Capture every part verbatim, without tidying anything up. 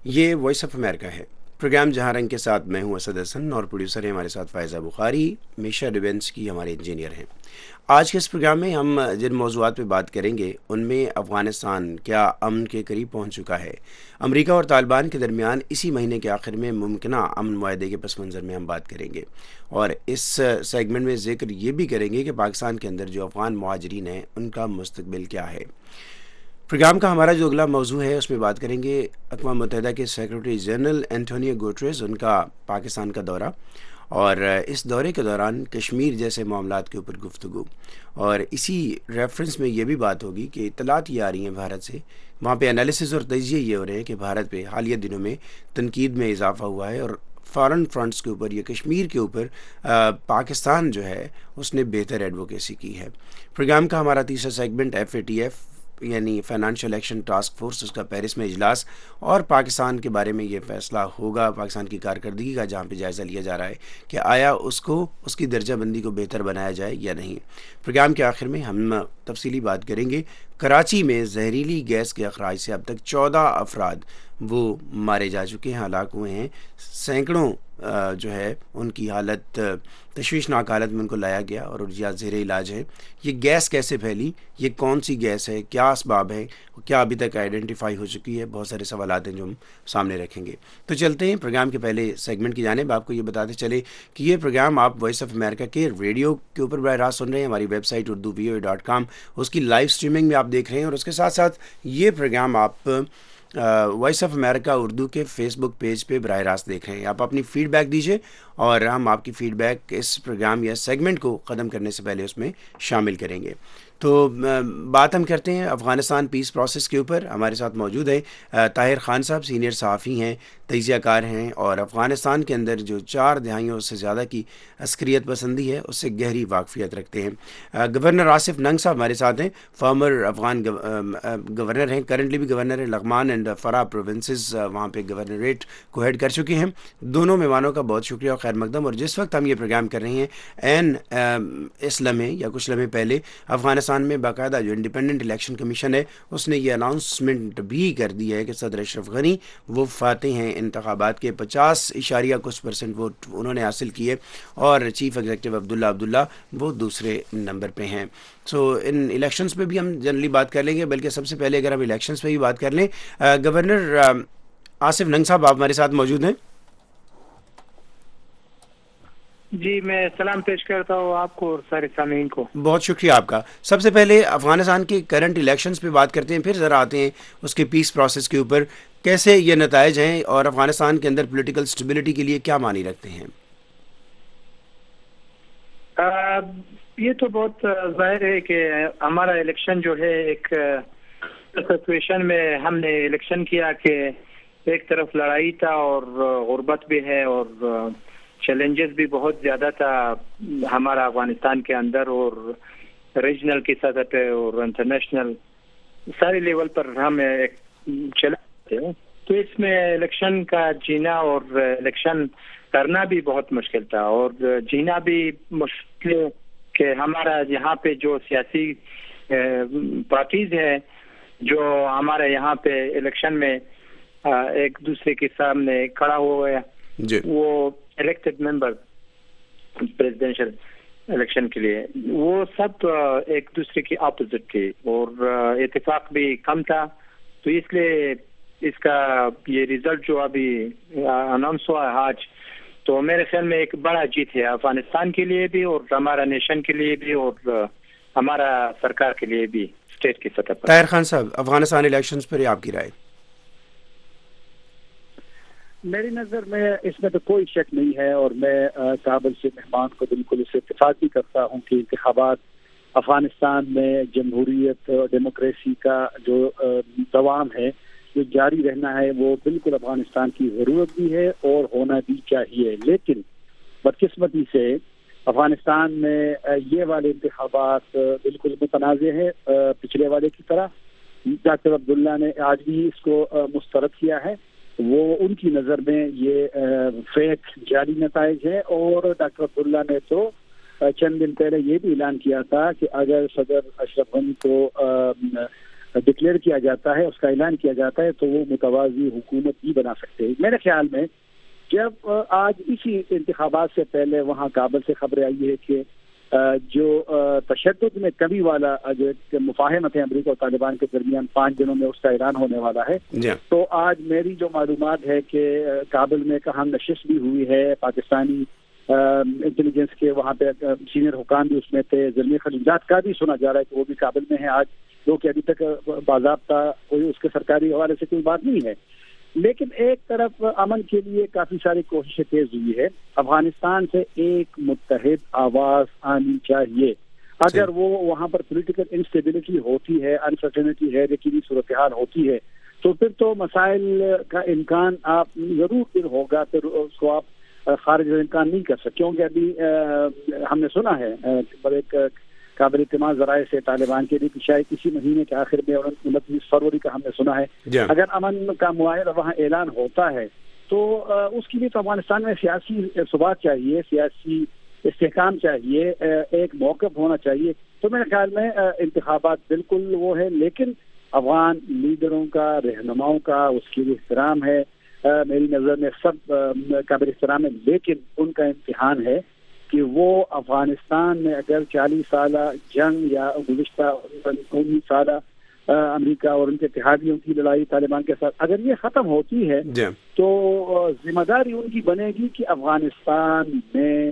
یہ voice of America ہے، programme جہاں رنگ کے ساتھ میں ہوں اسد حسن، اور پروڈیوسر ہیں ہمارے ساتھ فائزہ بخاری، میشا ڈیوینس کی ہمارے انجینئر ہیں۔ آج کے اس پروگرام میں ہم جن موضوعات پہ بات کریں گے ان میں افغانستان کیا امن کے قریب پہنچ چکا ہے، امریکہ اور طالبان کے درمیان اسی مہینے کے آخر میں ممکنہ امن معاہدے کے پس منظر میں ہم بات کریں گے، اور اس سیگمنٹ میں ذکر یہ بھی کریں گے کہ پاکستان کے اندر جو افغان مہاجرین ہیں ان کا مستقبل کیا ہے۔ پروگرام کا ہمارا جو اگلا موضوع ہے اس میں بات کریں گے اقوام متحدہ کے سیکرٹری جنرل اینٹونیو گوٹریز، ان کا پاکستان کا دورہ، اور اس دورے کے دوران کشمیر جیسے معاملات کے اوپر گفتگو، اور اسی ریفرنس میں یہ بھی بات ہوگی کہ اطلاعات یہ آ رہی ہیں بھارت سے، وہاں پہ انالیسز اور تجزیے یہ ہو رہے ہیں کہ بھارت پہ حالیہ دنوں میں تنقید میں اضافہ ہوا ہے، اور فارن فرنٹس کے اوپر یا کشمیر کے اوپر آ, پاکستان جو ہے اس نے بہتر ایڈوکیسی کی ہے۔ پروگرام کا ہمارا تیسرا segment F A T F یعنی فائنانشیل ایکشن ٹاسک فورس، اس کا پیرس میں اجلاس، اور پاکستان کے بارے میں یہ فیصلہ ہوگا پاکستان کی کارکردگی کا، جہاں پہ جائزہ لیا جا رہا ہے کہ آیا اس کو اس کی درجہ بندی کو بہتر بنایا جائے یا نہیں۔ پروگرام کے آخر میں ہم تفصیلی بات کریں گے کراچی میں زہریلی گیس کے اخراج سے اب تک چودہ افراد وہ مارے جا چکے ہیں، ہلاک ہوئے ہیں، سینکڑوں جو ہے ان کی حالت تشویشناک حالت میں ان کو لایا گیا اور یا زیر علاج ہے۔ یہ گیس کیسے پھیلی، یہ کون سی گیس ہے، کیا اسباب ہے، کیا ابھی تک آئیڈینٹیفائی ہو چکی ہے، بہت سارے سوالات ہیں جو ہم سامنے رکھیں گے۔ تو چلتے ہیں پروگرام کے پہلے سیگمنٹ کی جانب۔ آپ کو یہ بتاتے چلے کہ یہ پروگرام آپ وائس آف امریکہ کے ریڈیو کے اوپر براہ راست سن رہے ہیں، ہماری website Urdu V O A dot com, اس کی لائیو اسٹریمنگ میں آپ دیکھ رہے ہیں، اور اس کے ساتھ ساتھ یہ پروگرام آپ وائس آف امریکہ اردو کے فیس بک پیج پہ براہ راست دیکھ رہے ہیں۔ آپ اپنی فیڈ بیک دیجیے، اور ہم آپ کی فیڈ بیک اس پروگرام یا سیگمنٹ کو ختم کرنے سے پہلے اس میں شامل کریں گے۔ تو بات ہم کرتے ہیں افغانستان پیس پروسیس کے اوپر۔ ہمارے ساتھ موجود ہیں طاہر خان صاحب، سینئر صحافی ہیں، تجزیہ کار ہیں، اور افغانستان کے اندر جو چار دہائیوں سے زیادہ کی عسکریت پسندی ہے اس سے گہری واقفیت رکھتے ہیں۔ گورنر آصف ننگ صاحب ہمارے ساتھ ہیں، فارمر افغان گورنر ہیں، کرنٹلی بھی گورنر ہیں، لغمان اینڈ فرا پروونسز وہاں پہ گورنریٹ کو ہیڈ کر چکے ہیں۔ دونوں مہمانوں کا بہت شکریہ اور خیر مقدم۔ اور جس وقت ہم یہ پروگرام کر رہے ہیں این اس لمحے یا کچھ لمحے پہلے افغانستان میں باقاعدہ جو انڈیپینڈنٹ الیکشن کمیشن ہے اس نے یہ اناؤنسمنٹ بھی کر دی ہے کہ صدر اشرف غنی وہ فاتح ہیں انتخابات کے، پچاس اشاریہ کچھ پرسنٹ ووٹ انہوں نے حاصل کیے، اور چیف ایگزیکٹو عبداللہ عبداللہ وہ دوسرے نمبر پہ ہیں۔ سو ان الیکشنز پہ بھی ہم جنرلی بات کر لیں گے، بلکہ سب سے پہلے اگر ہم الیکشنز پہ بھی بات کر لیں، گورنر آصف ننگ صاحب آپ ہمارے ساتھ موجود ہیں۔ جی، میں سلام پیش کرتا ہوں آپ کو اور سارے سامعین کو۔ بہت شکریہ آپ کا۔ سب سے پہلے افغانستان کے کرنٹ الیکشنز پہ بات کرتے ہیں، پھر ذرا آتے ہیں اس کے پیس پروسیس کے اوپر، کیسے یہ نتائج ہیں اور افغانستان کے اندر پولیٹیکل سٹیبلٹی کے لیے کیا معنی رکھتے ہیں؟ آ, یہ تو بہت ظاہر ہے کہ ہمارا الیکشن جو ہے ایک سچویشن میں ہم نے الیکشن کیا کہ ایک طرف لڑائی تھا اور غربت بھی ہے، اور چیلنجز بھی بہت زیادہ تھا ہمارا افغانستان کے اندر، اور ریجنل کی سطح پہ اور انٹرنیشنل سارے لیول پر ہم ایک چلاتے ہیں۔ تو اس میں الیکشن کا جینا اور الیکشن کرنا بھی بہت مشکل تھا، اور جینا بھی مشکل کہ ہمارا یہاں پہ جو سیاسی پارٹیز ہیں جو ہمارے یہاں پہ الیکشن میں ایک دوسرے کے سامنے کھڑا ہوئے جی، وہ الیکٹڈ ممبر پریزیڈنشل الیکشن کے لیے، وہ سب ایک دوسرے کی اپوزٹ تھی، اور اتفاق بھی کم تھا۔ تو اس لیے اس کا یہ ریزلٹ جو ابھی اناؤنس ہوا ہے آج، تو میرے خیال میں ایک بڑا جیت ہے افغانستان کے لیے بھی، اور ہمارا نیشن کے لیے بھی، اور ہمارا سرکار کے لیے بھی اسٹیٹ کی سطح پر۔ طاہر خان صاحب، افغانستان الیکشنز پر آپ کی رائے؟ میری نظر میں اس میں تو کوئی شک نہیں ہے، اور میں کابل سے مہمان کو بالکل اس سے اتفاق بھی کرتا ہوں کہ انتخابات افغانستان میں جمہوریت اور ڈیموکریسی کا جو دوام ہے جو جاری رہنا ہے وہ بالکل افغانستان کی ضرورت بھی ہے اور ہونا بھی چاہیے۔ لیکن بدقسمتی سے افغانستان میں یہ والے انتخابات بالکل متنازع ہے پچھلے والے کی طرح۔ ڈاکٹر عبداللہ نے آج بھی اس کو مسترد کیا ہے، وہ ان کی نظر میں یہ فیک جعلی نتائج ہے، اور ڈاکٹر عبداللہ نے تو چند دن پہلے یہ بھی اعلان کیا تھا کہ اگر صدر اشرف غنی کو ڈکلیئر کیا جاتا ہے، اس کا اعلان کیا جاتا ہے، تو وہ متوازی حکومت ہی بنا سکتے ہیں. میرے خیال میں جب آج اسی انتخابات سے پہلے وہاں کابل سے خبریں آئی ہے کہ جو تشدد میں کمی والا جو ایک مفاہمت ہے امریکہ اور طالبان کے درمیان پانچ دنوں میں اس کا اعلان ہونے والا ہے، تو آج میری جو معلومات ہے کہ کابل میں ایک اہم نشست بھی ہوئی ہے، پاکستانی انٹیلیجنس کے وہاں پہ سینئر حکام بھی اس میں تھے، زلمی خلیلزاد کا بھی سنا جا رہا ہے کہ وہ بھی کابل میں ہے آج، جو کہ ابھی تک باضابطہ کوئی اس کے سرکاری حوالے سے کوئی بات نہیں ہے. لیکن ایک طرف امن کے لیے کافی ساری کوششیں تیز ہوئی ہے. افغانستان سے ایک متحد آواز آنی چاہیے. اگر وہ وہاں پر پولیٹیکل انسٹیبلٹی ہوتی ہے، انسرٹینٹی ہے، یقینی صورتحال ہوتی ہے، تو پھر تو مسائل کا امکان آپ ضرور پھر ہوگا، پھر اس کو آپ خارج امکان نہیں کر سکتے. کیونکہ ابھی ہم نے سنا ہے بڑے قابل اعتماد ذرائع سے طالبان کے لیے شاید اسی مہینے کے آخر میں انتیس فروری کا ہم نے سنا ہے اگر امن کا معاہدہ وہاں اعلان ہوتا ہے تو اس کے لیے تو افغانستان میں سیاسی ثبات چاہیے، سیاسی استحکام چاہیے، ایک موقف ہونا چاہیے. تو میرے خیال میں انتخابات بالکل وہ ہے، لیکن افغان لیڈروں کا، رہنماؤں کا اس کے لیے احترام ہے، میری نظر میں سب قابل احترام ہے. لیکن ان کا امتحان ہے کہ وہ افغانستان میں اگر چالیس سالہ جنگ یا گزشتہ انیس سالہ امریکہ اور ان کے اتحادیوں کی لڑائی طالبان کے ساتھ اگر یہ ختم ہوتی ہے تو ذمہ داری ان کی بنے گی کہ افغانستان میں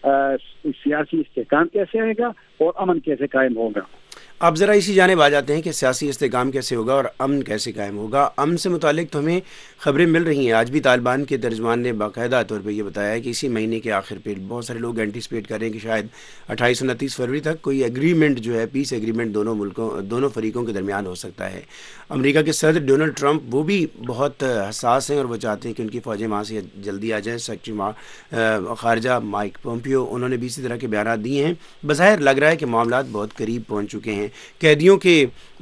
سیاسی استحکام کیسے آئے گا اور امن کیسے قائم ہوگا. آپ ذرا اسی جانب آ جاتے ہیں کہ سیاسی استحکام کیسے ہوگا اور امن کیسے قائم ہوگا. امن سے متعلق تو ہمیں خبریں مل رہی ہیں. آج بھی طالبان کے ترجمان نے باقاعدہ طور پہ یہ بتایا ہے کہ اسی مہینے کے آخر پہ بہت سارے لوگ اینٹیسپیٹ کر رہے ہیں کہ شاید اٹھائیس انتیس فروری تک کوئی ایگریمنٹ جو ہے، پیس ایگریمنٹ دونوں ملکوں دونوں فریقوں کے درمیان ہو سکتا ہے. امریکہ کے صدر ڈونلڈ ٹرمپ وہ بھی بہت حساس ہیں اور وہ چاہتے ہیں کہ ان کی فوجیں وہاں سے جلدی آ جائیں. سیکرٹری خارجہ مائک پومپیو انہوں نے بھی اسی طرح کے بیانات دیے ہیں. بظاہر لگ رہا ہے کہ معاملات بہت قریب پہنچ چکے ہیں. قیدیوں کے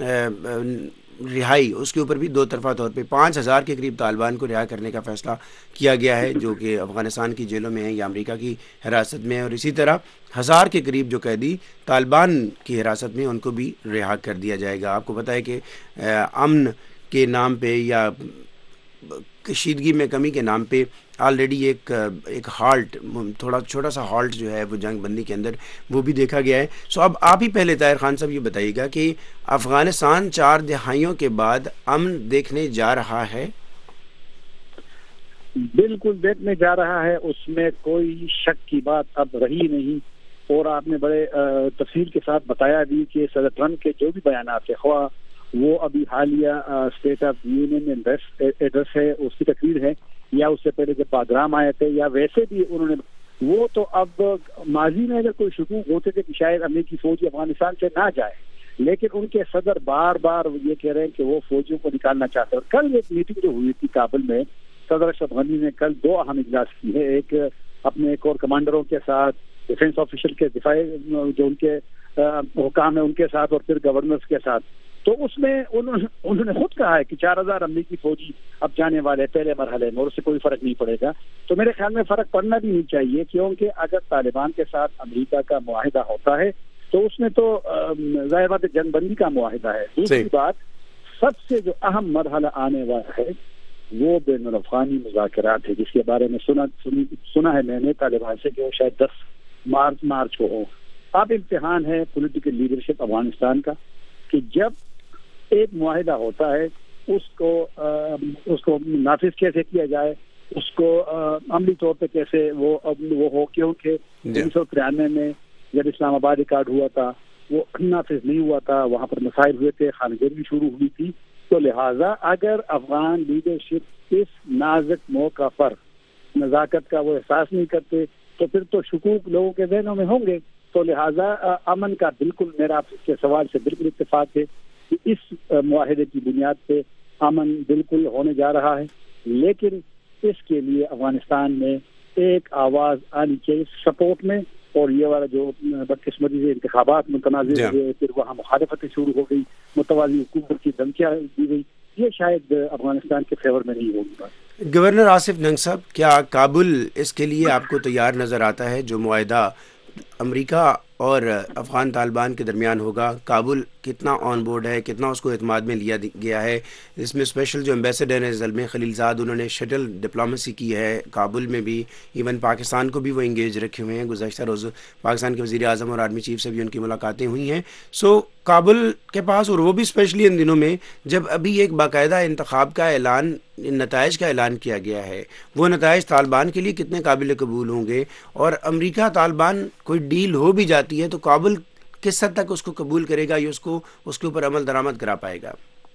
رہائی اس کے اوپر بھی دو طرفہ طور پہ پانچ ہزار کے قریب طالبان کو رہا کرنے کا فیصلہ کیا گیا ہے جو کہ افغانستان کی جیلوں میں ہیں یا امریکہ کی حراست میں، اور اسی طرح ہزار کے قریب جو قیدی طالبان کی حراست میں ان کو بھی رہا کر دیا جائے گا. آپ کو پتہ ہے کہ امن کے نام پہ یا کشیدگی میں کمی کے نام پہ آلریڈی ایک ایک ہالٹ، تھوڑا چھوٹا سا ہالٹ جو ہے وہ جنگ بندی کے اندر وہ بھی دیکھا گیا ہے. سو اب آپ ہی پہلے طاہر خان صاحب یہ بتائیے گا کہ افغانستان چار دہائیوں کے بعد امن دیکھنے جا رہا ہے. بالکل دیکھنے جا رہا ہے، اس میں کوئی شک کی بات اب رہی نہیں. اور آپ نے بڑے تفصیل کے ساتھ بتایا بھی کہ صدر ٹرمپ کے جو بھی بیانات ہے، خواہ وہ ابھی حالیہ اسٹیٹ آف یونین ایڈریس ہے، اس کی تقریر ہے، یا اس سے پہلے جب پاگرام آئے تھے، یا ویسے بھی انہوں نے وہ تو اب ماضی میں اگر کوئی شکوک ہوتے تھے کہ شاید امریکی فوجی افغانستان سے نہ جائے، لیکن ان کے صدر بار بار یہ کہہ رہے ہیں کہ وہ فوجیوں کو نکالنا چاہتے ہیں. اور کل ایک میٹنگ جو ہوئی تھی کابل میں، صدر اشرف غنی نے کل دو اہم اجلاس کی ہے، ایک اپنے کور کمانڈروں کے ساتھ، ڈیفینس آفیشل کے دفاعی جو ان کے حکام ہیں ان کے ساتھ، اور پھر گورنرز کے ساتھ. تو اس میں انہوں نے خود کہا ہے کہ چار ہزار امریکی فوجی اب جانے والے پہلے مرحلے میں، اور اس سے کوئی فرق نہیں پڑے گا. تو میرے خیال میں فرق پڑنا بھی نہیں چاہیے، کیونکہ اگر طالبان کے ساتھ امریکہ کا معاہدہ ہوتا ہے تو اس میں تو ظاہر بات جنگ بندی کا معاہدہ ہے. دوسری بات، سب سے جو اہم مرحلہ آنے والا ہے وہ بین الاقوامی مذاکرات ہے، جس کے بارے میں سنا سنا ہے میں نے طالبان سے کہ وہ شاید دس مارچ مارچ کو ہو. اب امتحان ہے پولیٹیکل لیڈرشپ افغانستان کا کہ جب ایک معاہدہ ہوتا ہے اس کو اس کو نافذ کیسے کیا جائے، اس کو عملی طور پہ کیسے وہ وہ ہو. کیونکہ انیس سو ترانوے میں جب اسلام آباد ریکارڈ ہوا تھا وہ نافذ نہیں ہوا تھا، وہاں پر مسائل ہوئے تھے، خانہ جنگی شروع ہوئی تھی. تو لہٰذا اگر افغان لیڈرشپ اس نازک موقع پر نزاکت کا وہ احساس نہیں کرتے تو پھر تو شکوک لوگوں کے ذہنوں میں ہوں گے. تو لہٰذا امن کا بالکل میرا آپ کے سوال سے بالکل اتفاق ہے کہ اس معاہدے کی بنیاد پہ امن بالکل ہونے جا رہا ہے. لیکن اس کے لیے افغانستان میں ایک آواز آنی چاہیے سپورٹ میں. اور یہ والا جو بدقسمتی سے انتخابات متنازع ہوئے، پھر وہاں مخالفتیں شروع ہو گئی، متوازی حکومت کی دھمکیاں دی گئی، یہ شاید افغانستان کے فیور میں نہیں ہوگی بات. گورنر آصف ننگ صاحب، کیا کابل اس کے لیے آپ کو تیار نظر آتا ہے جو معاہدہ امریکہ اور افغان طالبان کے درمیان ہوگا؟ کابل کتنا آن بورڈ ہے، کتنا اس کو اعتماد میں لیا گیا ہے؟ اس میں اسپیشل جو ایمبیسڈر ہیں زلمے خلیل زاد، انہوں نے شٹل ڈپلومیسی کی ہے کابل میں بھی، ایون پاکستان کو بھی وہ انگیج رکھے ہوئے ہیں۔ گزشتہ روز پاکستان کے وزیر اعظم اور آرمی چیف سے بھی ان کی ملاقاتیں ہوئی ہیں۔ سو کابل کے پاس، اور وہ بھی اسپیشلی ان دنوں میں جب ابھی ایک باقاعدہ انتخاب کا اعلان، نتائج کا اعلان کیا گیا ہے، وہ نتائج طالبان کے لیے کتنے قابل قبول ہوں گے؟ اور امریکہ طالبان کوئی ڈیل ہو بھی جاتی ہے تو کابل کس حد تک اس کو قبول کرے گا یا اس کو اس کے اوپر عمل درآمد کرا پائے گا؟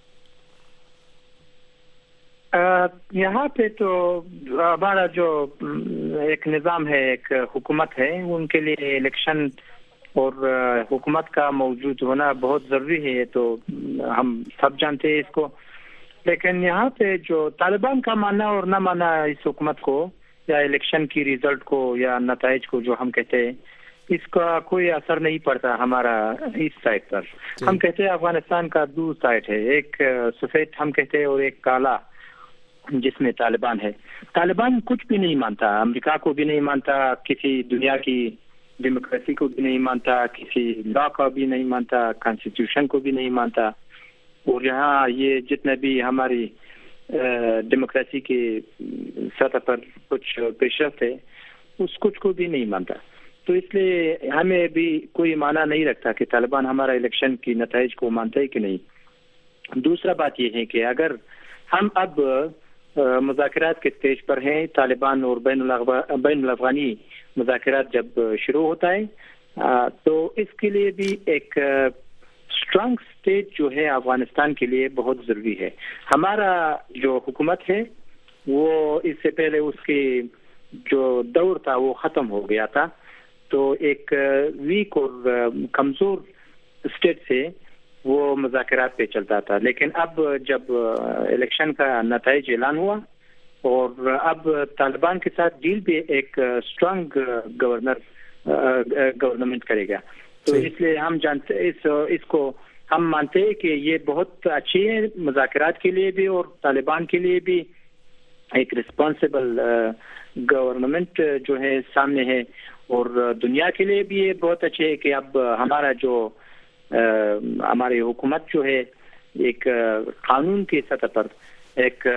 یہاں پہ تو ہمارا جو ایک نظام ہے، ایک حکومت ہے، ان کے لیے الیکشن اور حکومت کا موجود ہونا بہت ضروری ہے، تو ہم سب جانتے ہیں اس کو۔ لیکن یہاں پہ جو طالبان کا ماننا اور نہ ماننا اس حکومت کو یا الیکشن کی ریزلٹ کو یا نتائج کو جو ہم کہتے ہیں، اس کا کوئی اثر نہیں پڑتا ہمارا اس سائٹ پر۔ ہم کہتے ہیں افغانستان کا دو سائٹ ہے، ایک سفید ہم کہتے ہیں اور ایک کالا جس میں طالبان ہے۔ طالبان کچھ بھی نہیں مانتا، امریکہ کو بھی نہیں مانتا، کسی دنیا کی ڈیموکریسی کو بھی نہیں مانتا، کسی لا کو بھی نہیں مانتا، کانسٹیٹیوشن کو بھی نہیں مانتا، اور یہاں یہ جتنے بھی ہماری ڈیموکریسی کی سطح پر کچھ پیش رفت ہے اس کچھ کو بھی نہیں مانتا۔ تو اس لیے ہمیں بھی کوئی معنی نہیں رکھتا کہ طالبان ہمارا الیکشن کی نتائج کو مانتا ہے کہ نہیں۔ دوسرا بات یہ ہے کہ اگر ہم اب مذاکرات کے سٹیج پر ہیں، طالبان اور بین بین الافغانی مذاکرات جب شروع ہوتا ہے، تو اس کے لیے بھی ایک اسٹرانگ سٹیٹ جو ہے افغانستان کے لیے بہت ضروری ہے۔ ہمارا جو حکومت ہے وہ اس سے پہلے اس کی جو دور تھا وہ ختم ہو گیا تھا، تو ایک ویک اور کمزور سٹیٹ سے وہ مذاکرات پہ چلتا تھا۔ لیکن اب جب الیکشن کا نتائج اعلان ہوا اور اب طالبان کے ساتھ ڈیل بھی ایک اسٹرانگ گورنر گورنمنٹ کرے گا، تو اس لیے ہم جانتے اس اس کو ہم مانتے ہیں کہ یہ بہت اچھی ہے مذاکرات کے لیے بھی اور طالبان کے لیے بھی۔ ایک رسپانسیبل گورنمنٹ جو ہے سامنے ہے، اور دنیا کے لیے بھی یہ بہت اچھے ہے کہ اب ہمارا جو ہماری حکومت جو ہے ایک قانون کی سطح پر ایک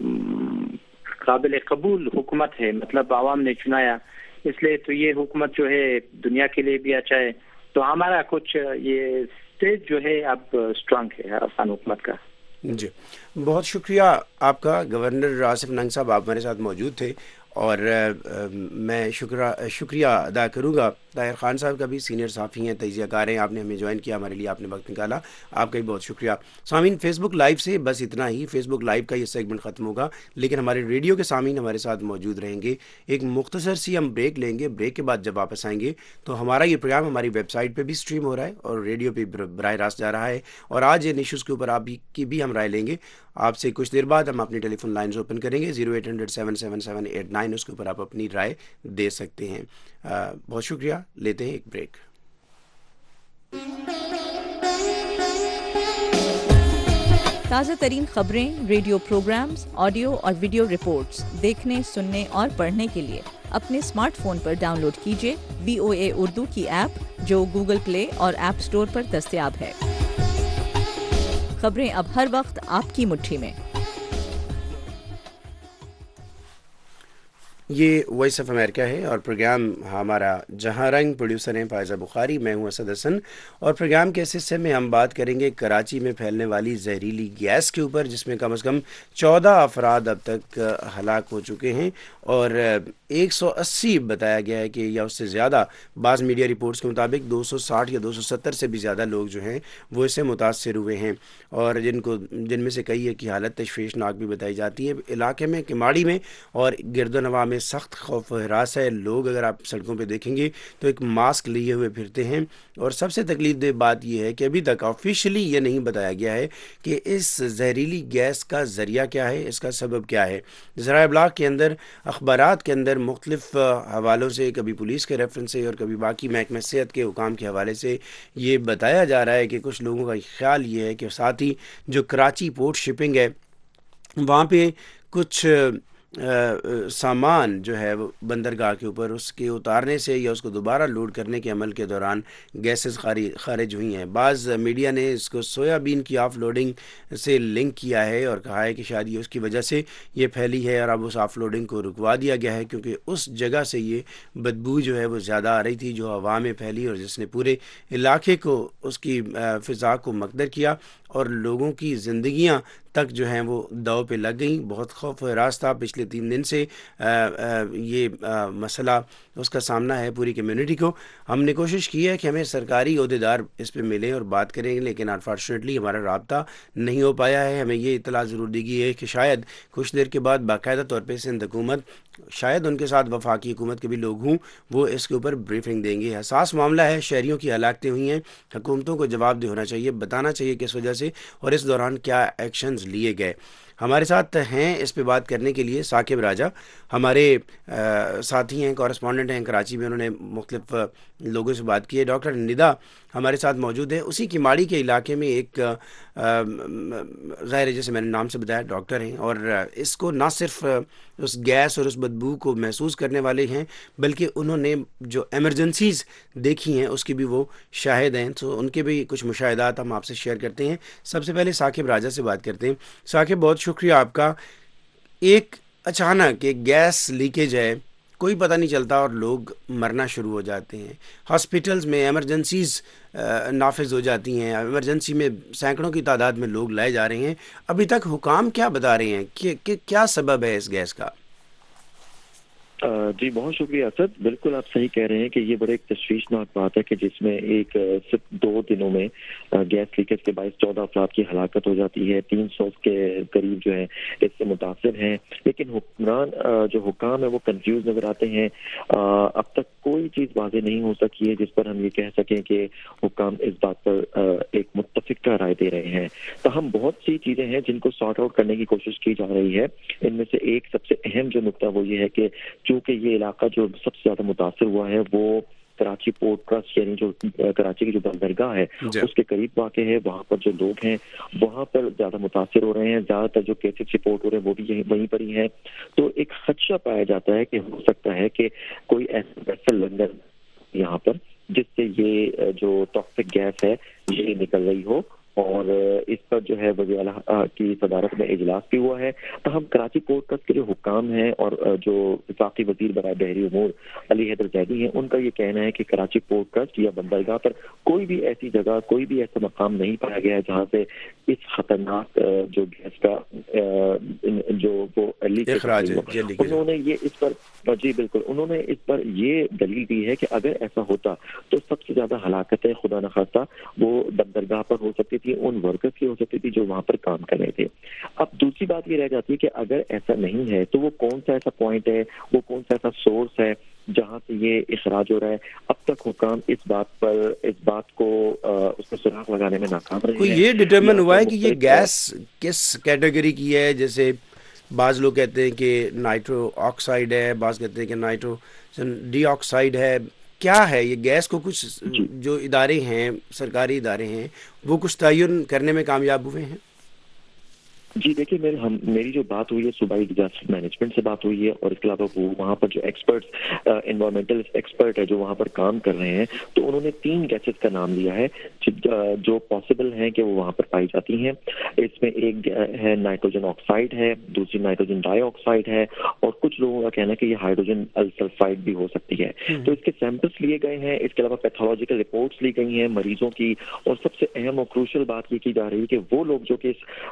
قابل قبول حکومت ہے، مطلب عوام نے چنایا، اس لیے تو یہ حکومت جو ہے دنیا کے لیے بھی اچھا ہے۔ تو ہمارا کچھ یہ اسٹیج جو ہے اب اسٹرانگ ہے افغان حکومت کا۔ جی بہت شکریہ آپ کا گورنر آصف ننگ صاحب، آپ ہمارے ساتھ موجود تھے، اور میں شکریہ شکریہ ادا کروں گا طاہر خان صاحب کا بھی، سینئر صحافی ہیں، تجزیہ کار ہیں، آپ نے ہمیں جوائن کیا، ہمارے لیے آپ نے وقت نکالا، آپ کا بھی بہت شکریہ۔ سامعین، فیس بک لائیو سے بس اتنا ہی، فیس بک لائیو کا یہ سیگمنٹ ختم ہوگا، لیکن ہمارے ریڈیو کے سامعین ہمارے ساتھ موجود رہیں گے۔ ایک مختصر سی ہم بریک لیں گے، بریک کے بعد جب واپس آئیں گے تو ہمارا یہ پروگرام ہماری ویب سائٹ پہ بھی اسٹریم ہو رہا ہے اور ریڈیو پہ براہ راست جا رہا ہے، اور آج ان ایشوز کے اوپر آپ کی بھی ہم رائے لیں گے۔ آپ سے کچھ دیر بعد ہم اپنی ٹیلی فون لائنز اوپن کریں گے، zero eight hundred seven seven seven eight nine, اس کے اوپر آپ اپنی رائے دے سکتے ہیں۔ بہت شکریہ، لیتے ہیں ایک بریک۔ تازہ ترین خبریں، ریڈیو پروگرامز، آڈیو اور ویڈیو رپورٹس دیکھنے، سننے اور پڑھنے کے لیے اپنے اسمارٹ فون پر ڈاؤن لوڈ کیجیے وی او اے اردو کی ایپ، جو گوگل پلے اور ایپ اسٹور پر دستیاب ہے۔ خبریں اب ہر وقت آپ کی مٹھی میں۔ یہ وائس آف امریکہ ہے اور پروگرام ہمارا جہاں رنگ، پروڈیوسر ہیں فائزہ بخاری، میں ہوں اسد حسن، اور پروگرام کے اس حصے میں ہم بات کریں گے کراچی میں پھیلنے والی زہریلی گیس کے اوپر، جس میں کم از کم چودہ افراد اب تک ہلاک ہو چکے ہیں اور ایک سو اسی بتایا گیا ہے کہ یا اس سے زیادہ، بعض میڈیا رپورٹس کے مطابق دو سو ساٹھ یا دو سو ستر سے بھی زیادہ لوگ جو ہیں وہ اس سے متاثر ہوئے ہیں، اور جن کو جن میں سے کئی ہے کہ حالت تشویشناک بھی بتائی جاتی ہے۔ علاقے میں کماڑی میں اور گرد و نواح میں سخت خوف و ہراس ہے۔ لوگ اگر آپ سڑکوں پہ دیکھیں گے تو ایک ماسک لیے ہوئے پھرتے ہیں، اور سب سے تکلیف دہ بات یہ ہے کہ ابھی تک آفیشلی یہ نہیں بتایا گیا ہے کہ اس زہریلی گیس کا ذریعہ کیا ہے، اس کا سبب کیا ہے۔ ذرائع ابلاغ کے اندر، اخبارات کے اندر مختلف حوالوں سے، کبھی پولیس کے ریفرنس سے اور کبھی باقی محکمہ صحت کے حکام کے حوالے سے یہ بتایا جا رہا ہے کہ کچھ لوگوں کا خیال یہ ہے کہ ساتھ ہی جو کراچی پورٹ شپنگ ہے وہاں پہ کچھ سامان جو ہے وہ بندرگاہ کے اوپر اس کے اتارنے سے یا اس کو دوبارہ لوڈ کرنے کے عمل کے دوران گیسز خارج ہوئی ہیں. بعض میڈیا نے اس کو سویا بین کی آف لوڈنگ سے لنک کیا ہے اور کہا ہے کہ شاید یہ اس کی وجہ سے یہ پھیلی ہے اور اب اس آف لوڈنگ کو رکوا دیا گیا ہے کیونکہ اس جگہ سے یہ بدبو جو ہے وہ زیادہ آ رہی تھی جو ہوا میں پھیلی اور جس نے پورے علاقے کو اس کی فضا کو مقدر کیا اور لوگوں کی زندگیاں تک جو ہیں وہ داؤ پہ لگ گئیں. بہت خوف و ہراس تھا. پچھلے تین دن سے آ, آ, یہ آ, مسئلہ اس کا سامنا ہے پوری کمیونٹی کو. ہم نے کوشش کی ہے کہ ہمیں سرکاری عہدیدار اس پہ ملیں اور بات کریں لیکن انفارچونیٹلی ہمارا رابطہ نہیں ہو پایا ہے. ہمیں یہ اطلاع ضرور دی گئی ہے کہ شاید کچھ دیر کے بعد باقاعدہ طور پہ سندھ حکومت, شاید ان کے ساتھ وفاقی حکومت کے بھی لوگ ہوں, وہ اس کے اوپر بریفنگ دیں گے. حساس معاملہ ہے, شہریوں کی ہلاکتیں ہوئی ہیں, حکومتوں کو جواب دہ ہونا چاہیے, بتانا چاہیے کس وجہ سے اور اس دوران کیا ایکشنز لیے گئے. ہمارے ساتھ ہیں اس پہ بات کرنے کے لیے ثاقب راجہ, ہمارے ساتھی ہیں, کورسپونڈنٹ ہیں کراچی میں, انہوں نے مختلف لوگوں سے بات کی ہے. ڈاکٹر ندا ہمارے ساتھ موجود ہے, اسی کماڑی کے علاقے میں ایک ظاہر جیسے میں نے نام سے بتایا ڈاکٹر ہیں اور اس کو نہ صرف اس گیس اور اس بدبو کو محسوس کرنے والے ہیں بلکہ انہوں نے جو ایمرجنسیز دیکھی ہیں اس کی بھی وہ شاہد ہیں, تو ان کے بھی کچھ مشاہدات ہم آپ سے شیئر کرتے ہیں. سب سے پہلے ثاقب راجہ سے بات کرتے ہیں. ثاقب, بہت شکریہ آپ کا. ایک اچانک ایک گیس لیکیج ہے, کوئی پتہ نہیں چلتا اور لوگ مرنا شروع ہو جاتے ہیں. ہاسپٹلز میں ایمرجنسیز نافذ ہو جاتی ہیں, ایمرجنسی میں سینکڑوں کی تعداد میں لوگ لائے جا رہے ہیں. ابھی تک حکام کیا بتا رہے ہیں کہ, کہ کیا سبب ہے اس گیس کا؟ جی بہت شکریہ اسد. بالکل آپ صحیح کہہ رہے ہیں کہ یہ بڑے ایک تشویشناک بات ہے کہ جس میں ایک صرف دو دنوں میں گیس لیکیج کے باعث چودہ افراد کی ہلاکت ہو جاتی ہے, تین سو کے قریب جو ہے اس سے متاثر ہیں. لیکن حکمران جو حکام ہے وہ کنفیوز نظر آتے ہیں. اب تک کوئی چیز واضح نہیں ہو سکی ہے جس پر ہم یہ کہہ سکیں کہ حکام اس بات پر ایک متفقہ رائے دے رہے ہیں. تاہم بہت سی چیزیں ہیں جن کو سارٹ آؤٹ کرنے کی کوشش کی جا رہی ہے. ان میں سے ایک سب سے اہم جو نقطہ وہ یہ ہے کہ چونکہ یہ علاقہ جو سب سے زیادہ متاثر ہوا ہے وہ کراچی پورٹ ٹرسٹ یعنی جو کراچی کی جو بندرگاہ ہے اس کے قریب واقع ہے, وہاں پر جو لوگ ہیں وہاں پر زیادہ متاثر ہو رہے ہیں. زیادہ تر جو کیسز رپورٹ ہو رہے ہیں وہ بھی یہیں وہیں پر ہی ہیں. تو ایک خدشہ پایا جاتا ہے کہ ہو سکتا ہے کہ کوئی ایسا ویسل لندن یہاں پر جس سے یہ جو ٹاکسک گیس ہے یہ نکل رہی ہو, اور اس پر جو ہے وزیر اعلیٰ کی صدارت میں اجلاس بھی ہوا ہے. تاہم کراچی پورٹ ٹرسٹ کے جو حکام ہیں اور جو وفاقی وزیر برائے بحری امور علی حیدر زیدی ہیں, ان کا یہ کہنا ہے کہ کراچی پورٹ ٹرسٹ یا بندرگاہ پر کوئی بھی ایسی جگہ, کوئی بھی ایسا مقام نہیں پایا گیا ہے جہاں سے اس خطرناک جو گیس کا جو وہ اخراج ہے. انہوں نے یہ اس پر جی بالکل انہوں نے اس پر یہ دلیل دی ہے کہ اگر ایسا ہوتا تو سب سے زیادہ ہلاکتیں خدا نخواستہ وہ بندرگاہ پر ہو سکتی تھی, ان ورکرز کی ہو سکتی تھی جو وہاں پر کام کر رہے تھے. اب دوسری بات یہ رہ جاتی ہے کہ اگر ایسا نہیں ہے تو وہ کون سا ایسا پوائنٹ ہے, وہ کون سا ایسا سورس ہے جہاں سے یہ اخراج ہو رہا ہے. اب تک حکام اس بات پر اس بات کو اس میں سراغ لگانے میں ناکام رہے ہیں. کوئی یہ ڈٹرمن ہوا ہے کہ یہ گیس کس کیٹیگری کی ہے؟ جیسے بعض لوگ کہتے ہیں کہ نائٹرو آکسائڈ ہے, بعض کہتے ہیں کہ نائٹرو ڈی آکسائڈ ہے. کیا ہے یہ گیس کو کچھ جو ادارے ہیں, سرکاری ادارے ہیں, وہ کچھ تعین کرنے میں کامیاب ہوئے ہیں؟ جی دیکھیے میرے ہم میری جو بات ہوئی ہے صوبائی ڈیزاسٹر مینجمنٹ سے بات ہوئی ہے, اور اس کے علاوہ وہ وہاں پر جو ایکسپرٹس انوائرمنٹل ایکسپرٹ ہے جو وہاں پر کام کر رہے ہیں, تو انہوں نے تین گیسز کا نام لیا ہے جو پاسبل ہیں کہ وہ وہاں پر پائی جاتی ہیں. اس میں ایک ہے نائٹروجن آکسائڈ ہے, دوسری نائٹروجن ڈائی آکسائڈ ہے, اور کچھ لوگوں کا کہنا ہے کہ یہ ہائیڈروجن السلفائڈ بھی ہو سکتی ہے. تو اس کے سیمپلس لیے گئے ہیں. اس کے علاوہ پیتھولوجیکل رپورٹس لی گئی ہیں مریضوں کی, اور سب سے اہم اور کروشل بات یہ کی جا رہی ہے کہ وہ لوگ جو کہ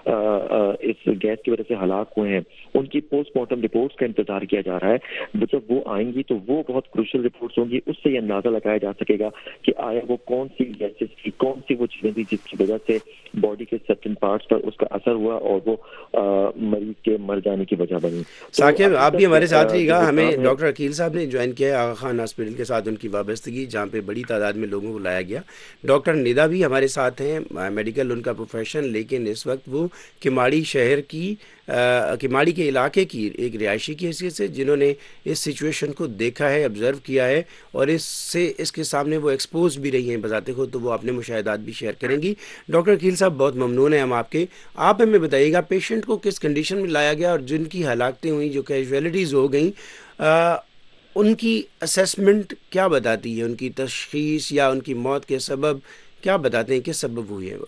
اس گیس کی وجہ سے ہلاک ہوئے ہیں ان کی پوسٹ مارٹم رپورٹس کا انتظار کیا جا رہا ہے. جب وہ آئیں گی تو وہ بہت کروشل رپورٹس ہوں گی, اس سے یہ اندازہ لگایا جا سکے گا کہ آیا وہ کون سی گیسز کی, کون سی وہ چیزیں تھی جس کی وجہ سے باڈی کے سرٹن پارٹس پر اس کا اثر ہوا اور وہ مریض کے مر جانے کی وجہ بنی. ثاقب آپ بھی ہمارے ساتھ رہیے گا. ہمیں ڈاکٹر عقیل صاحب نے جوائن کیا آغا خان ہاسپٹل کے ساتھ, ان کی وابستگی جہاں پہ بڑی تعداد میں لوگوں کو لایا گیا. ڈاکٹر ندا بھی ہمارے ساتھ ہیں, میڈیکل ان کا پروفیشن, لیکن اس وقت وہ کماڑی شہر کی کماڑی کے علاقے کی ایک رہائشی کی حیثیت سے جنہوں نے اس سچویشن کو دیکھا ہے، آبزرو کیا ہے، اور اس سے اس کے سامنے وہ ایکسپوز بھی رہی ہیں بذات خود، تو وہ اپنے مشاہدات بھی شیئر کریں گی۔ ڈاکٹر عقیل صاحب بہت ممنون ہیں ہم آپ کے۔ آپ ہمیں بتائیے گا پیشنٹ کو کس کنڈیشن میں لایا گیا اور جن کی ہلاکتیں ہوئیں، جو کیجویلٹیز ہو گئیں، ان کی اسیسمنٹ کیا بتاتی ہے، ان کی تشخیص یا ان کی موت کے سبب کیا بتاتے ہیں، کس سبب ہوئی ہے وہ؟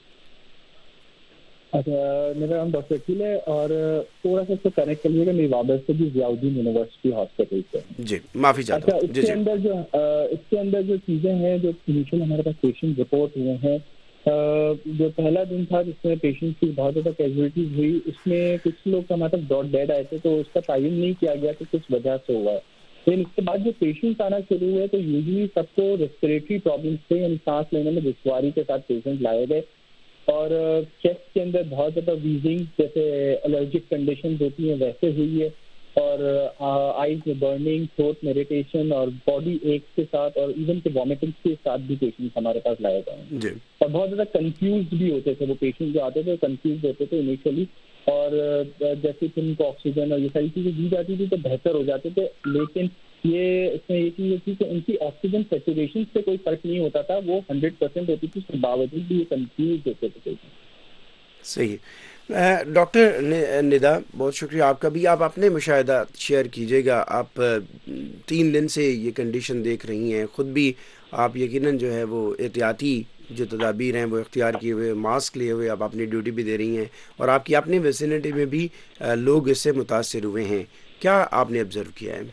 اچھا، میرا نام ڈاکٹر عقیل ہے اور تھوڑا سا اس کو کنیکٹ کر لیجیے گا، میری وابستہ بھی ضیاء الدین یونیورسٹی ہاسپٹل سے۔ جی معافی چاہتا ہوں۔ اچھا، اس کے اندر جو اس کے اندر جو چیزیں ہیں جو انیشیل ہمارے پاس پیشنٹ رپورٹ ہوئے ہیں، جو پہلا دن تھا جس میں پیشنٹ کی بہت زیادہ کیجویلٹیز ہوئی، اس میں کچھ لوگ ہمارے پاس ڈاٹ ڈیڈ آئے تھے، تو اس کا تعین نہیں کیا گیا کہ کس وجہ سے ہوا ہے۔ لیکن اس کے بعد جو پیشنٹ آنا شروع ہوئے تو یوزلی سب کو ریسپریٹری پرابلمس تھے، یعنی سانس لینے میں دشواری کے ساتھ پیشنٹ لائے گئے، اور چیسٹ کے اندر بہت زیادہ ویزنگ جیسے الرجک کنڈیشنز ہوتی ہیں ویسے ہوئی ہے، اور آئیز میں برننگ، تھروٹ میں اریٹیشن اور باڈی ایک کے ساتھ، اور ایون کہ وامٹنگ کے ساتھ بھی پیشنٹ ہمارے پاس لائے گئے ہیں۔ اور بہت زیادہ کنفیوزڈ بھی ہوتے تھے، وہ پیشنٹ جو آتے تھے کنفیوزڈ ہوتے تھے انیشلی، اور جیسے کہ ان کو آکسیجن اور یہ ساری چیزیں دی جاتی تھی تو بہتر ہو جاتے تھے، لیکن یہ اس میں یہ چیز ہوتی کہ ان کی آکسیجن سیچوریشن سے کوئی فرق نہیں ہوتا تھا، وہ ہنڈریڈ پرسینٹ ہوتی تھی، اس کے باوجود بھی یہ کنفیوز ہوتے تھے۔ صحیح۔ ڈاکٹر ندا بہت شکریہ آپ کا بھی، آپ اپنے مشاہدات شیئر کیجیے گا۔ آپ تین دن سے یہ کنڈیشن دیکھ رہی ہیں، خود بھی آپ یقیناً جو ہے وہ احتیاطی جو تدابیر ہیں وہ اختیار کیے ہوئے، ماسک لیے ہوئے آپ اپنی ڈیوٹی بھی دے رہی ہیں، اور آپ کی اپنی ویسینٹی میں بھی لوگ اس سے متاثر ہوئے ہیں، کیا آپ نے آبزرو کیا ہے؟